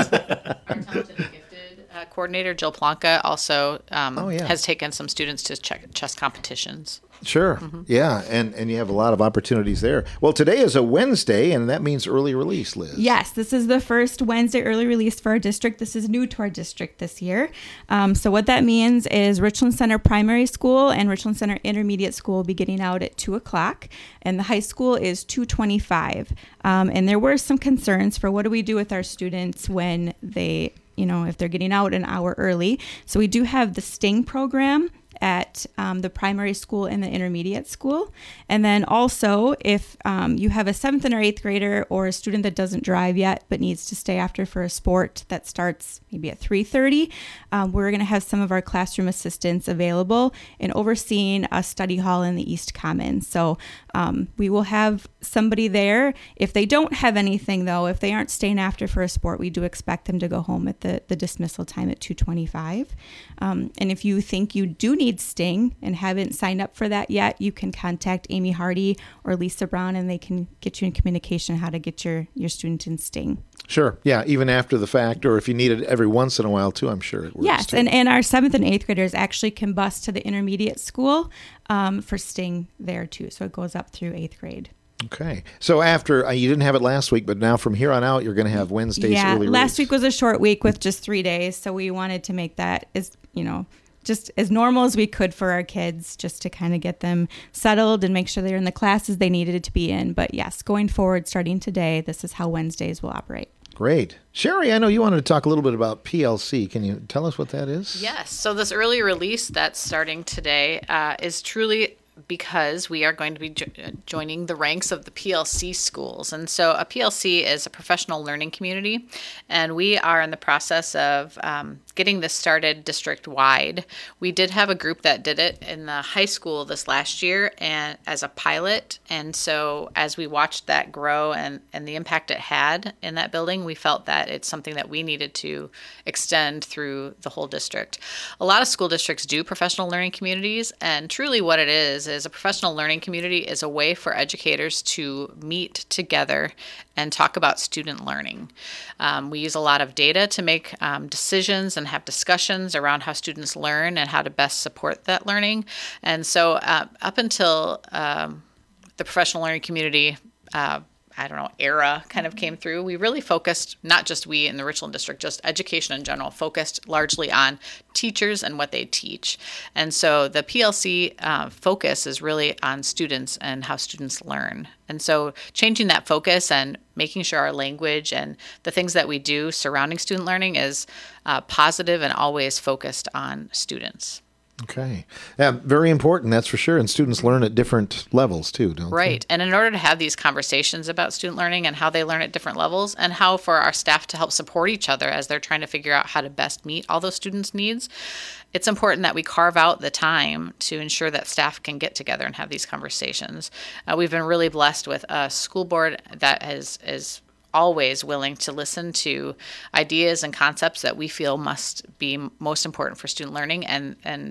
Uh, coordinator Jill Plonka also um, Oh, yeah. has taken some students to ch- chess competitions. Sure. Mhm. Yeah, and, and you have a lot of opportunities there. Well, today is a Wednesday, and that means early release, Liz. Yes, this is the first Wednesday early release for our district. This is new to our district this year. Um, so what that means is Richland Center Primary School and Richland Center Intermediate School will be getting out at two o'clock, and the high school is two twenty-five. Um, and there were some concerns for what do we do with our students when they, you know, if they're getting out an hour early. So we do have the STING program at um, the primary school and the intermediate school. And then also, if um, you have a seventh and or eighth grader or a student that doesn't drive yet but needs to stay after for a sport that starts maybe at three thirty, um, we're going to have some of our classroom assistants available and overseeing a study hall in the East Commons. So um, we will have somebody there. If they don't have anything, though, if they aren't staying after for a sport, we do expect them to go home at the, the dismissal time at two twenty-five. Um, and if you think you do need STING and haven't signed up for that yet, you can contact Amy Hardy or Lisa Brown, and they can get you in communication how to get your, your student in STING. Sure. Yeah, even after the fact, or if you need it every once in a while, too, I'm sure it works. Yes, too. and, and our seventh and eighth graders actually can bus to the intermediate school um, for STING there, too. So it goes up through eighth grade. Okay. So after, uh, you didn't have it last week, but now from here on out, you're going to have Wednesdays Yeah, early last release. week was a short week with just three days, so we wanted to make that as, you know, just as normal as we could for our kids, just to kind of get them settled and make sure they're in the classes they needed to be in. But yes, going forward, starting today, this is how Wednesdays will operate. Great. Sherry, I know you wanted to talk a little bit about P L C. Can you tell us what that is? Yes. So this early release that's starting today uh, is truly because we are going to be jo- joining the ranks of the P L C schools. And so a P L C is a professional learning community, and we are in the process of um, getting this started district-wide. We did have a group that did it in the high school this last year and as a pilot. And so as we watched that grow and, and the impact it had in that building, we felt that it's something that we needed to extend through the whole district. A lot of school districts do professional learning communities, and truly what it is is a professional learning community is a way for educators to meet together and talk about student learning. Um, we use a lot of data to make um, decisions and have discussions around how students learn and how to best support that learning. And so uh, up until um, the professional learning community uh, I don't know, era kind of came through, we really focused, not just we in the Richland district, just education in general, focused largely on teachers and what they teach. And so the P L C uh, focus is really on students and how students learn. And so changing that focus and making sure our language and the things that we do surrounding student learning is uh, positive and always focused on students. Okay. Yeah, very important, that's for sure. And students learn at different levels, too, don't Right. And in order to have these conversations about student learning and how they learn at different levels, and how for our staff to help support each other as they're trying to figure out how to best meet all those students' needs, it's important that we carve out the time to ensure that staff can get together and have these conversations. Uh, we've been really blessed with a school board that is is always willing to listen to ideas and concepts that we feel must be most important for student learning, and and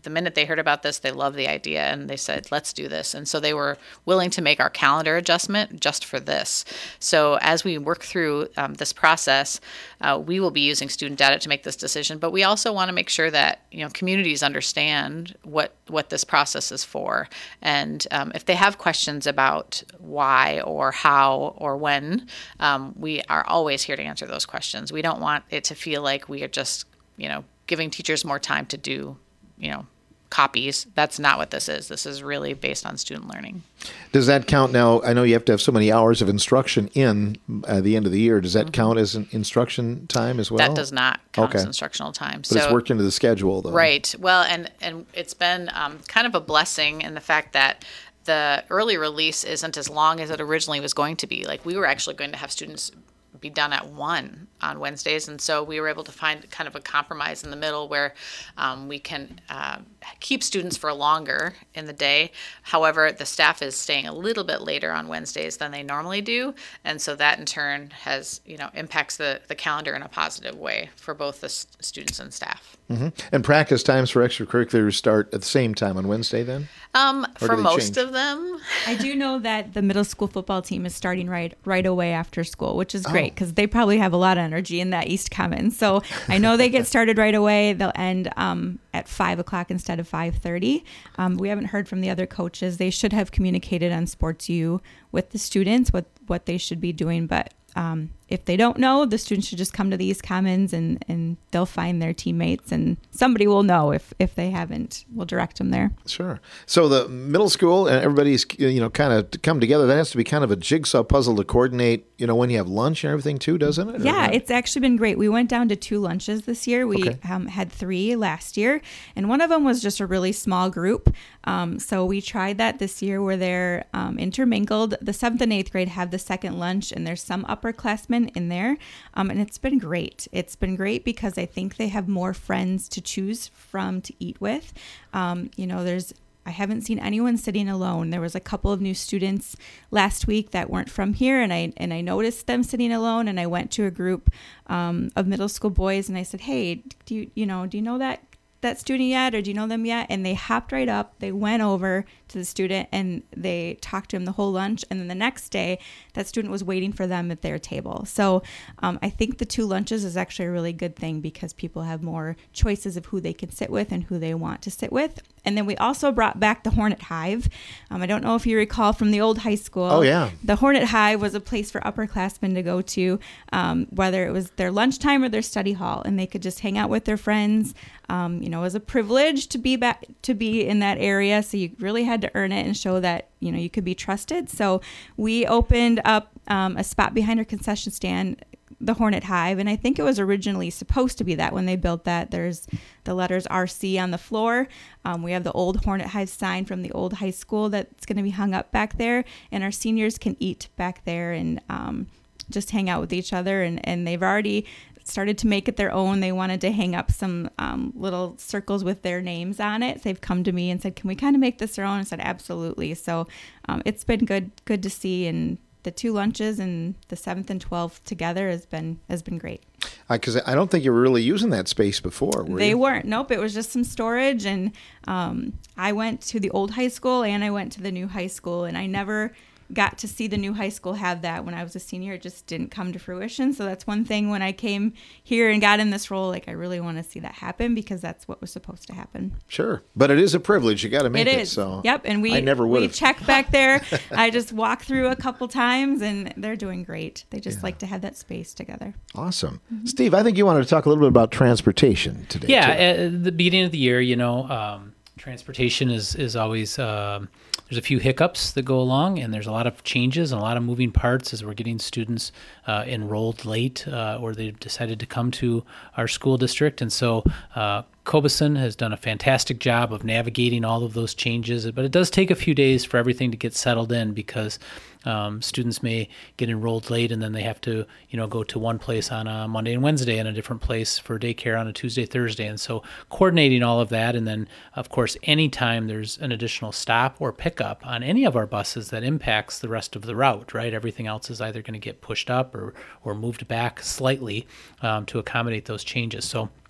the minute they heard about this, they loved the idea and they said, let's do this. And so they were willing to make our calendar adjustment just for this. So as we work through um, this process, uh, we will be using student data to make this decision. But we also want to make sure that, you know, communities understand what, what this process is for. And um, if they have questions about why or how or when, um, we are always here to answer those questions. We don't want it to feel like we are just, you know, giving teachers more time to do, you know, copies. That's not what this is. This is really based on student learning. Does that count now? I know you have to have so many hours of instruction in at the end of the year. Does that mm-hmm. count as an instruction time as well? That does not count okay. as instructional time. But so, it's worked into the schedule, though. Right. Well, and, and it's been um, kind of a blessing in the fact that the early release isn't as long as it originally was going to be. Like, we were actually going to have students be done at one on Wednesdays, and so we were able to find kind of a compromise in the middle where um, we can uh, keep students for longer in the day. However, the staff is staying a little bit later on Wednesdays than they normally do, and so that in turn has, you know, impacts the, the calendar in a positive way for both the s- students and staff. Mm-hmm. And practice times for extracurriculars start at the same time on Wednesday then? Um, Or for do they most change? of them. I do know that the middle school football team is starting right right away after school, which is Oh. great because they probably have a lot of energy in that East Commons. So I know they get started right away. They'll end um, at five o'clock instead of five thirty. Um, we haven't heard from the other coaches. They should have communicated on Sports U with the students what, what they should be doing, but um, if they don't know, the students should just come to the East Commons and, and they'll find their teammates, and somebody will know if, if they haven't. We'll direct them there. Sure. So the middle school and everybody's, you know, kind of come together. That has to be kind of a jigsaw puzzle to coordinate, you know, when you have lunch and everything too, doesn't it? Or Yeah, not? it's actually been great. We went down to two lunches this year. We Okay. um, had three last year, and one of them was just a really small group. Um, so we tried that this year where they're um, intermingled. The seventh and eighth grade have the second lunch, and there's some upperclassmen in there. Um, and it's been great. It's been great because I think they have more friends to choose from to eat with. Um, you know, there's I haven't seen anyone sitting alone. There was a couple of new students last week that weren't from here, and I and I noticed them sitting alone. And I went to a group um, of middle school boys, and I said, "Hey, do you you know do you know that that student yet, or do you know them yet?" And they hopped right up. They went over to the student and they talked to him the whole lunch. And then the next day, that student was waiting for them at their table. So um, I think the two lunches is actually a really good thing because people have more choices of who they can sit with and who they want to sit with. And then we also brought back the Hornet Hive. Um, I don't know if you recall from the old high school. Oh, yeah. The Hornet Hive was a place for upperclassmen to go to, um, whether it was their lunchtime or their study hall, and they could just hang out with their friends. Um, you know, it was a privilege to be back, to be in that area, so you really had to earn it and show that, you know, you could be trusted. So we opened up um, a spot behind our concession stand, the Hornet Hive, and I think it was originally supposed to be that when they built that. There's the letters R C on the floor. Um, we have the old Hornet Hive sign from the old high school that's going to be hung up back there, and our seniors can eat back there and um, just hang out with each other, and, and they've already started to make it their own. They wanted to hang up some um, little circles with their names on it. So they've come to me and said, "Can we kind of make this our own?" I said, "Absolutely." So um, it's been good good to see, and the two lunches and the seventh and twelfth together has been has been great. Because I don't think you were really using that space before, were They you? weren't. Nope. It was just some storage. And um, I went to the old high school and I went to the new high school, and I never got to see the new high school have that when I was a senior. It just didn't come to fruition. So that's one thing when I came here and got in this role, like I really want to see that happen because that's what was supposed to happen. Sure. But it is a privilege. You got to make It it. is. So Yep. And we I never would we have. check back there. I just walk through a couple times and they're doing great. They just like to have that space together. Awesome. Steve, I think you wanted to talk a little bit about transportation today. Yeah, too. at the beginning of the year, you know, um, transportation is is always um, there's a few hiccups that go along, and there's a lot of changes and a lot of moving parts as we're getting students uh, enrolled late, uh, or they've decided to come to our school district, and so. Uh, Cobeson has done a fantastic job of navigating all of those changes, but it does take a few days for everything to get settled in because um, students may get enrolled late and then they have to, you know, go to one place on a Monday and Wednesday and a different place for daycare on a Tuesday, Thursday. And so coordinating all of that, and then, of course, anytime there's an additional stop or pickup on any of our buses that impacts the rest of the route, right? Everything else is either going to get pushed up or, or moved back slightly um, to accommodate those changes. So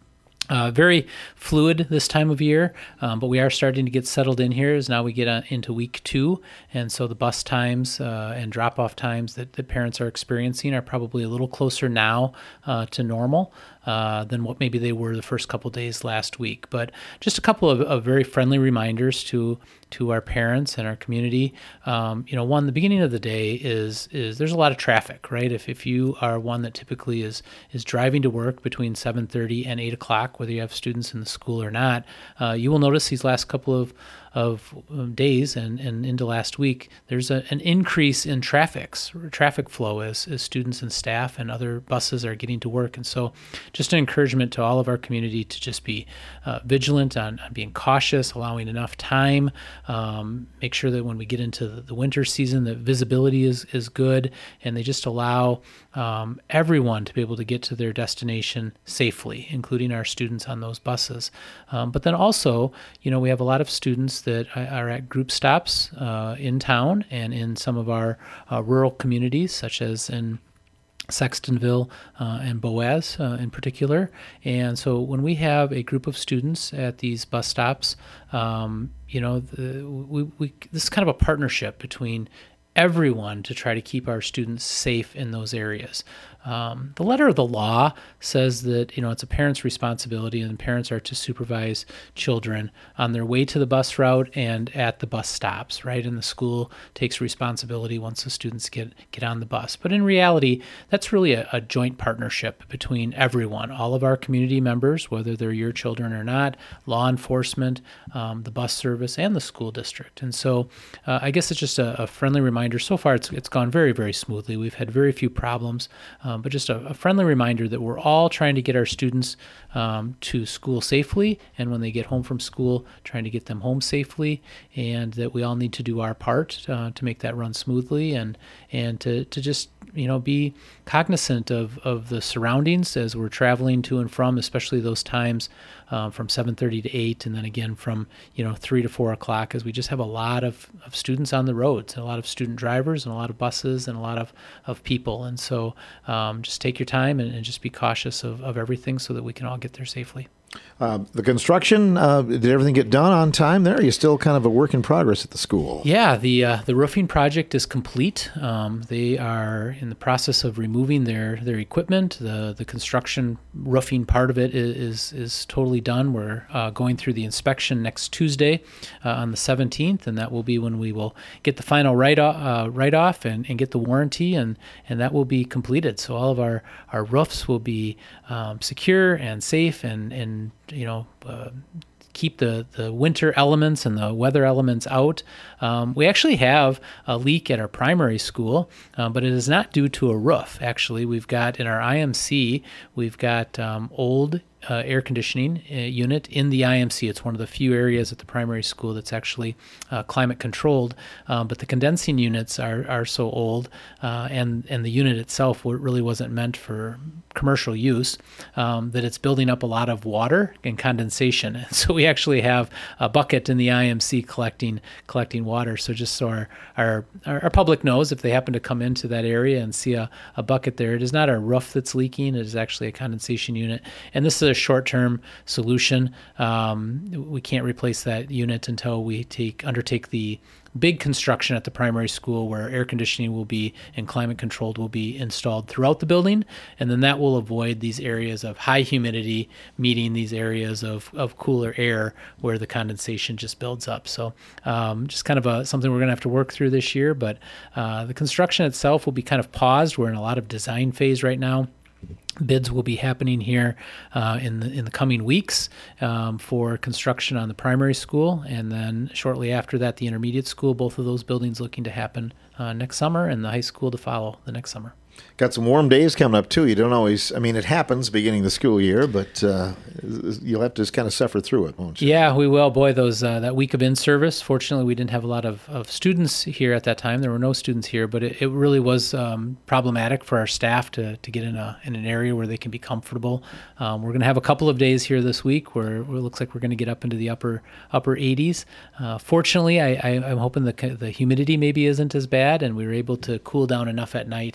Uh, very fluid this time of year, um, but we are starting to get settled in here as now we get on, into week two. And so the bus times uh, and drop-off times that the parents are experiencing are probably a little closer now uh, to normal uh, than what maybe they were the first couple days last week. But just a couple of, of very friendly reminders to to our parents and our community. Um, you know, one, the beginning of the day is is there's a lot of traffic, right? If if you are one that typically is is driving to work between seven thirty and eight o'clock, whether you have students in the school or not, uh, you will notice these last couple of of um, days and, and into last week, there's a, an increase in traffics, traffic flow as, as students and staff and other buses are getting to work. And so just an encouragement to all of our community to just be uh, vigilant on, on being cautious, allowing enough time, um, make sure that when we get into the, the winter season, the visibility is, is good, and they just allow um, everyone to be able to get to their destination safely, including our students on those buses. Um, but then also, you know, we have a lot of students that are at group stops uh, in town and in some of our uh, rural communities, such as in Sextonville uh, and Boaz uh, in particular. And so when we have a group of students at these bus stops, um, you know, the, we, we, this is kind of a partnership between everyone to try to keep our students safe in those areas. Um, the letter of the law says that, you know, it's a parent's responsibility, and parents are to supervise children on their way to the bus route and at the bus stops, right? And the school takes responsibility once the students get, get on the bus. But in reality, that's really a, a joint partnership between everyone, all of our community members, whether they're your children or not, law enforcement, um, the bus service, and the school district. And so uh, I guess it's just a, a friendly reminder. So far, it's, it's gone very, very smoothly. We've had very few problems. Um, but just a, a friendly reminder that we're all trying to get our students um, to school safely, and when they get home from school, trying to get them home safely, and that we all need to do our part uh, to make that run smoothly, and and to, to just, you know, be cognizant of, of the surroundings as we're traveling to and from, especially those times um, from seven thirty to eight, and then again from, you know, three to four o'clock, as we just have a lot of, of students on the roads, and a lot of student drivers, and a lot of buses, and a lot of, of people. And so um, just take your time and, and just be cautious of, of everything so that we can all get there safely. Uh, the construction, uh, did everything get done on time there? Are you still kind of a work in progress at the school? Yeah, the uh, the roofing project is complete. Um, they are in the process of removing their, their equipment. The the construction roofing part of it is is, is totally done. We're uh, going through the inspection next Tuesday uh, on the seventeenth, and that will be when we will get the final write uh, write off and, and get the warranty, and, and that will be completed. So all of our, our roofs will be um, secure and safe, and and you know, uh, keep the, the winter elements and the weather elements out. Um, we actually have a leak at our primary school, uh, but it is not due to a roof. Actually, we've got in our I M C, we've got um, old Uh, air conditioning uh, unit in the I M C. It's one of the few areas at the primary school that's actually uh, climate controlled, um, but the condensing units are are so old, uh, and and the unit itself really wasn't meant for commercial use, um, that it's building up a lot of water and condensation. And so we actually have a bucket in the I M C collecting collecting water. So just so our our, our public knows, if they happen to come into that area and see a, a bucket there, it is not a roof that's leaking. It is actually a condensation unit, and this is a short-term solution. Um, we can't replace that unit until we take undertake the big construction at the primary school, where air conditioning will be and climate controlled will be installed throughout the building, and then that will avoid these areas of high humidity meeting these areas of, of cooler air where the condensation just builds up. So um, just kind of a, something we're going to have to work through this year, but uh, the construction itself will be kind of paused. We're in a lot of design phase right now. Bids will be happening here uh, in the in the coming weeks um, for construction on the primary school, and then shortly after that, the intermediate school. Both of those buildings looking to happen uh, next summer, and the high school to follow the next summer. Got some warm days coming up, too. You don't always, I mean, it happens beginning the school year, but uh, you'll have to just kind of suffer through it, won't you? Yeah, we will. Boy, those uh, that week of in-service, fortunately, we didn't have a lot of, of students here at that time. There were no students here, but it, it really was um, problematic for our staff to, to get in a in an area where they can be comfortable. Um, we're going to have a couple of days here this week where it looks like we're going to get up into the upper upper eighties. Uh, fortunately, I, I, I'm hoping the the humidity maybe isn't as bad, and we were able to cool down enough at night to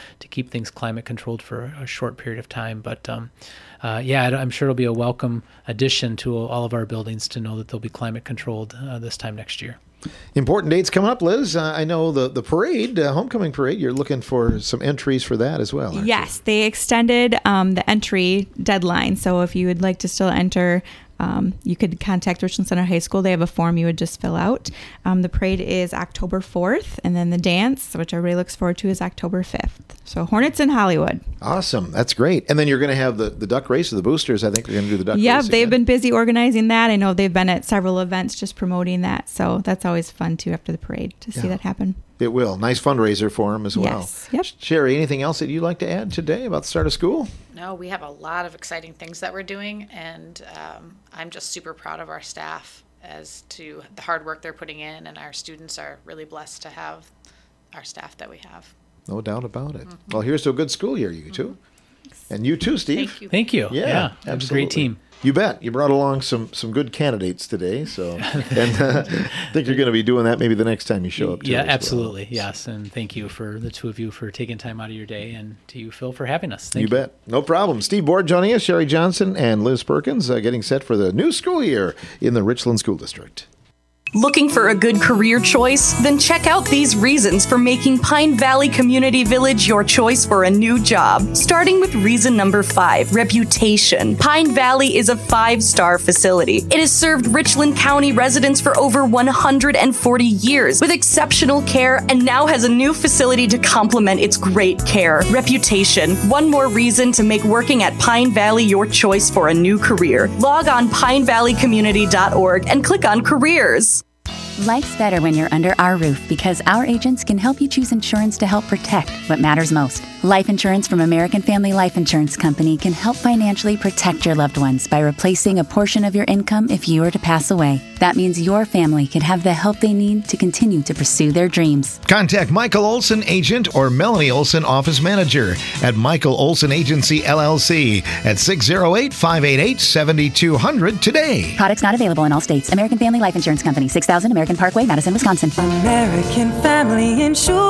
to keep things climate controlled for a short period of time. But um, uh, yeah, I'm sure it'll be a welcome addition to all of our buildings to know that they'll be climate controlled uh, this time next year. Important dates coming up, Liz. Uh, I know the, the parade, uh, homecoming parade, you're looking for some entries for that as well. Yes, they extended um, the entry deadline. So if you would like to still enter, um, you could contact Richland Center High School. They have a form you would just fill out. Um, the parade is October fourth, and then the dance, which everybody looks forward to, is October fifth. So Hornets in Hollywood. Awesome. That's great. And then you're going to have the, the duck race of the boosters. I think we're going to do the duck yep, race. Yep, they've again. been busy organizing that. I know they've been at several events just promoting that. So that's always fun, too, after the parade to Yeah. see that happen. It will. Nice fundraiser for them as well. Yes. Yep. Sherry, anything else that you'd like to add today about the start of school? No, we have a lot of exciting things that we're doing, and um, I'm just super proud of our staff as to the hard work they're putting in, and our students are really blessed to have our staff that we have. No doubt about it. Mm-hmm. Well, here's to a good school year, you two. Mm-hmm. And you too, Steve. Thank you. Thank you. Yeah, yeah absolutely. A great team. You bet. You brought along some some good candidates today, so and uh, I think you're going to be doing that maybe the next time you show up. Too, yeah, as absolutely. Well. Yes, and thank you for the two of you for taking time out of your day, and to you, Phil, for having us. Thank you, you bet. No problem. Steve Board joining us, Sherry Johnson, and Liz Perkins uh, getting set for the new school year in the Richland School District. Looking for a good career choice? Then check out these reasons for making Pine Valley Community Village your choice for a new job. Starting with reason number five, reputation. Pine Valley is a five-star facility. It has served Richland County residents for over one hundred forty years with exceptional care and now has a new facility to complement its great care. Reputation. One more reason to make working at Pine Valley your choice for a new career. Log on pine valley community dot org and click on careers. Life's better when you're under our roof because our agents can help you choose insurance to help protect what matters most. Life insurance from American Family Life Insurance Company can help financially protect your loved ones by replacing a portion of your income if you were to pass away. That means your family can have the help they need to continue to pursue their dreams. Contact Michael Olson, agent, or Melanie Olson, office manager at Michael Olson Agency, L L C at six oh eight, five eight eight, seven two zero zero today. Products not available in all states. American Family Life Insurance Company, six thousand American Parkway, Madison, Wisconsin. American Family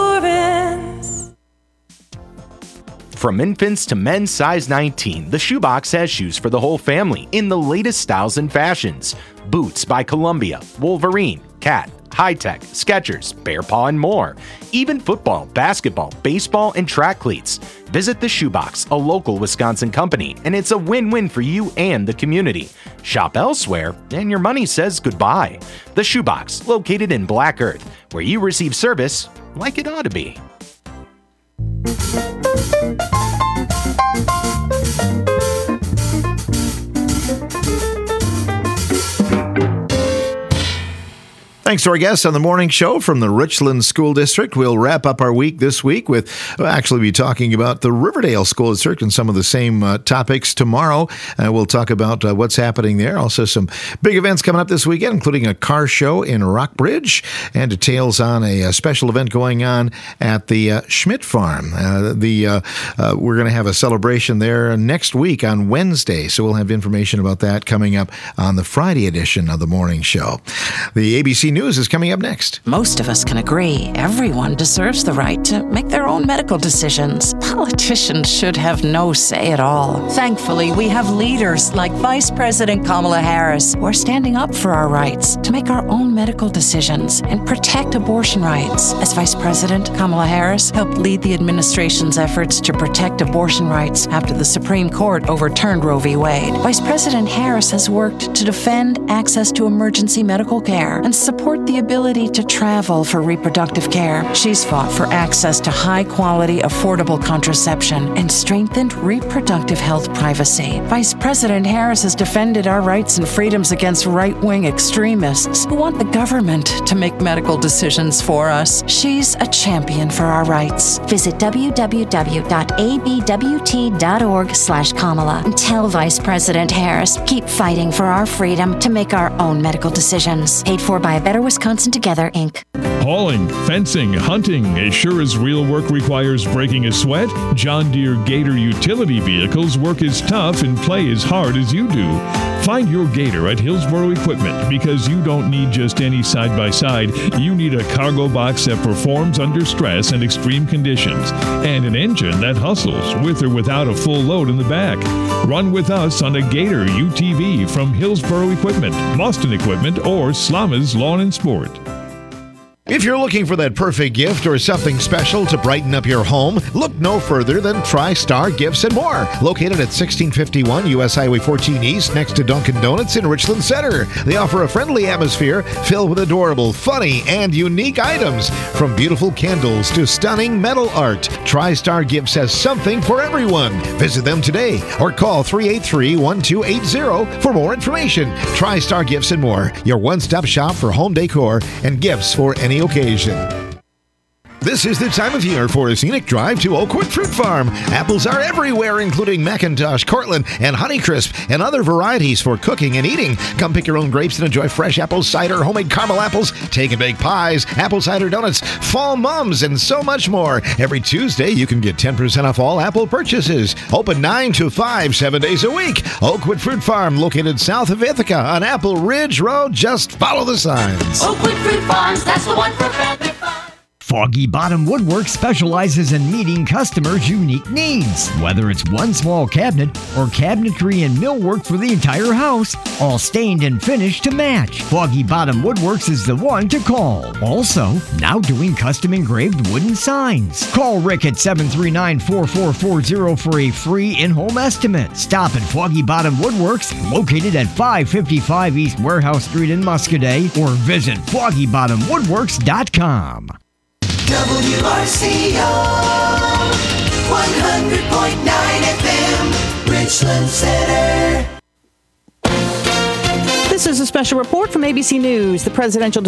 Insurance. From infants to men's size nineteen, the Shoebox has shoes for the whole family in the latest styles and fashions. Boots by Columbia, Wolverine, Cat, High Tech, Skechers, Bear Paw, and more. Even football, basketball, baseball, and track cleats. Visit the Shoebox, a local Wisconsin company, and it's a win-win for you and the community. Shop elsewhere, and your money says goodbye. The Shoebox, located in Black Earth, where you receive service like it ought to be. Thanks to our guests on the morning show from the Richland School District. We'll wrap up our week this week with, we'll actually be talking about the Riverdale School District and some of the same uh, topics tomorrow. Uh, we'll talk about uh, what's happening there. Also some big events coming up this weekend, including a car show in Rockbridge and details on a, a special event going on at the uh, Schmidt Farm. Uh, the uh, uh, we're going to have a celebration there next week on Wednesday, so we'll have information about that coming up on the Friday edition of the morning show. The A B C News is coming up next. Most of us can agree everyone deserves the right to make their own medical decisions. Politicians should have no say at all. Thankfully, we have leaders like Vice President Kamala Harris who are standing up for our rights to make our own medical decisions and protect abortion rights. As Vice President, Kamala Harris helped lead the administration's efforts to protect abortion rights after the Supreme Court overturned Roe v. Wade. Vice President Harris has worked to defend access to emergency medical care and support the ability to travel for reproductive care. She's fought for access to high-quality, affordable contraception and strengthened reproductive health privacy. Vice President Harris has defended our rights and freedoms against right-wing extremists who want the government to make medical decisions for us. She's a champion for our rights. Visit w w w dot a b w t dot org slash Kamala and tell Vice President Harris, keep fighting for our freedom to make our own medical decisions. Paid for by a better Water Wisconsin Together, Incorporated. Hauling, fencing, hunting, as sure as real work requires breaking a sweat, John Deere Gator utility vehicles work as tough and play as hard as you do. Find your Gator at Hillsboro Equipment, because you don't need just any side-by-side. You need a cargo box that performs under stress and extreme conditions, and an engine that hustles with or without a full load in the back. Run with us on a Gator U T V from Hillsboro Equipment, Boston Equipment, or Slama's Lawn and Sport. If you're looking for that perfect gift or something special to brighten up your home, look no further than TriStar Gifts and More. Located at sixteen fifty-one U S Highway fourteen East next to Dunkin' Donuts in Richland Center. They offer a friendly atmosphere filled with adorable, funny, and unique items. From beautiful candles to stunning metal art, TriStar Gifts has something for everyone. Visit them today or call three eight three, one two eight zero for more information. TriStar Gifts and More, your one-stop shop for home decor and gifts for any occasion. This is the time of year for a scenic drive to Oakwood Fruit Farm. Apples are everywhere, including McIntosh, Cortland, and Honeycrisp, and other varieties for cooking and eating. Come pick your own grapes and enjoy fresh apple cider, homemade caramel apples, take and bake pies, apple cider donuts, fall mums, and so much more. Every Tuesday, you can get ten percent off all apple purchases. Open nine to five, seven days a week. Oakwood Fruit Farm, located south of Ithaca on Apple Ridge Road. Just follow the signs. Oakwood Fruit Farms, that's the one for family fun. Foggy Bottom Woodwork specializes in meeting customers' unique needs. Whether it's one small cabinet or cabinetry and millwork for the entire house, all stained and finished to match, Foggy Bottom Woodworks is the one to call. Also, now doing custom engraved wooden signs. Call Rick at seven three nine, four four four zero for a free in-home estimate. Stop at Foggy Bottom Woodworks, located at five fifty-five East Warehouse Street in Muscoda, or visit foggy bottom woodworks dot com. W R C O one hundred point nine F M, Richland Center. This is a special report from A B C News. The presidential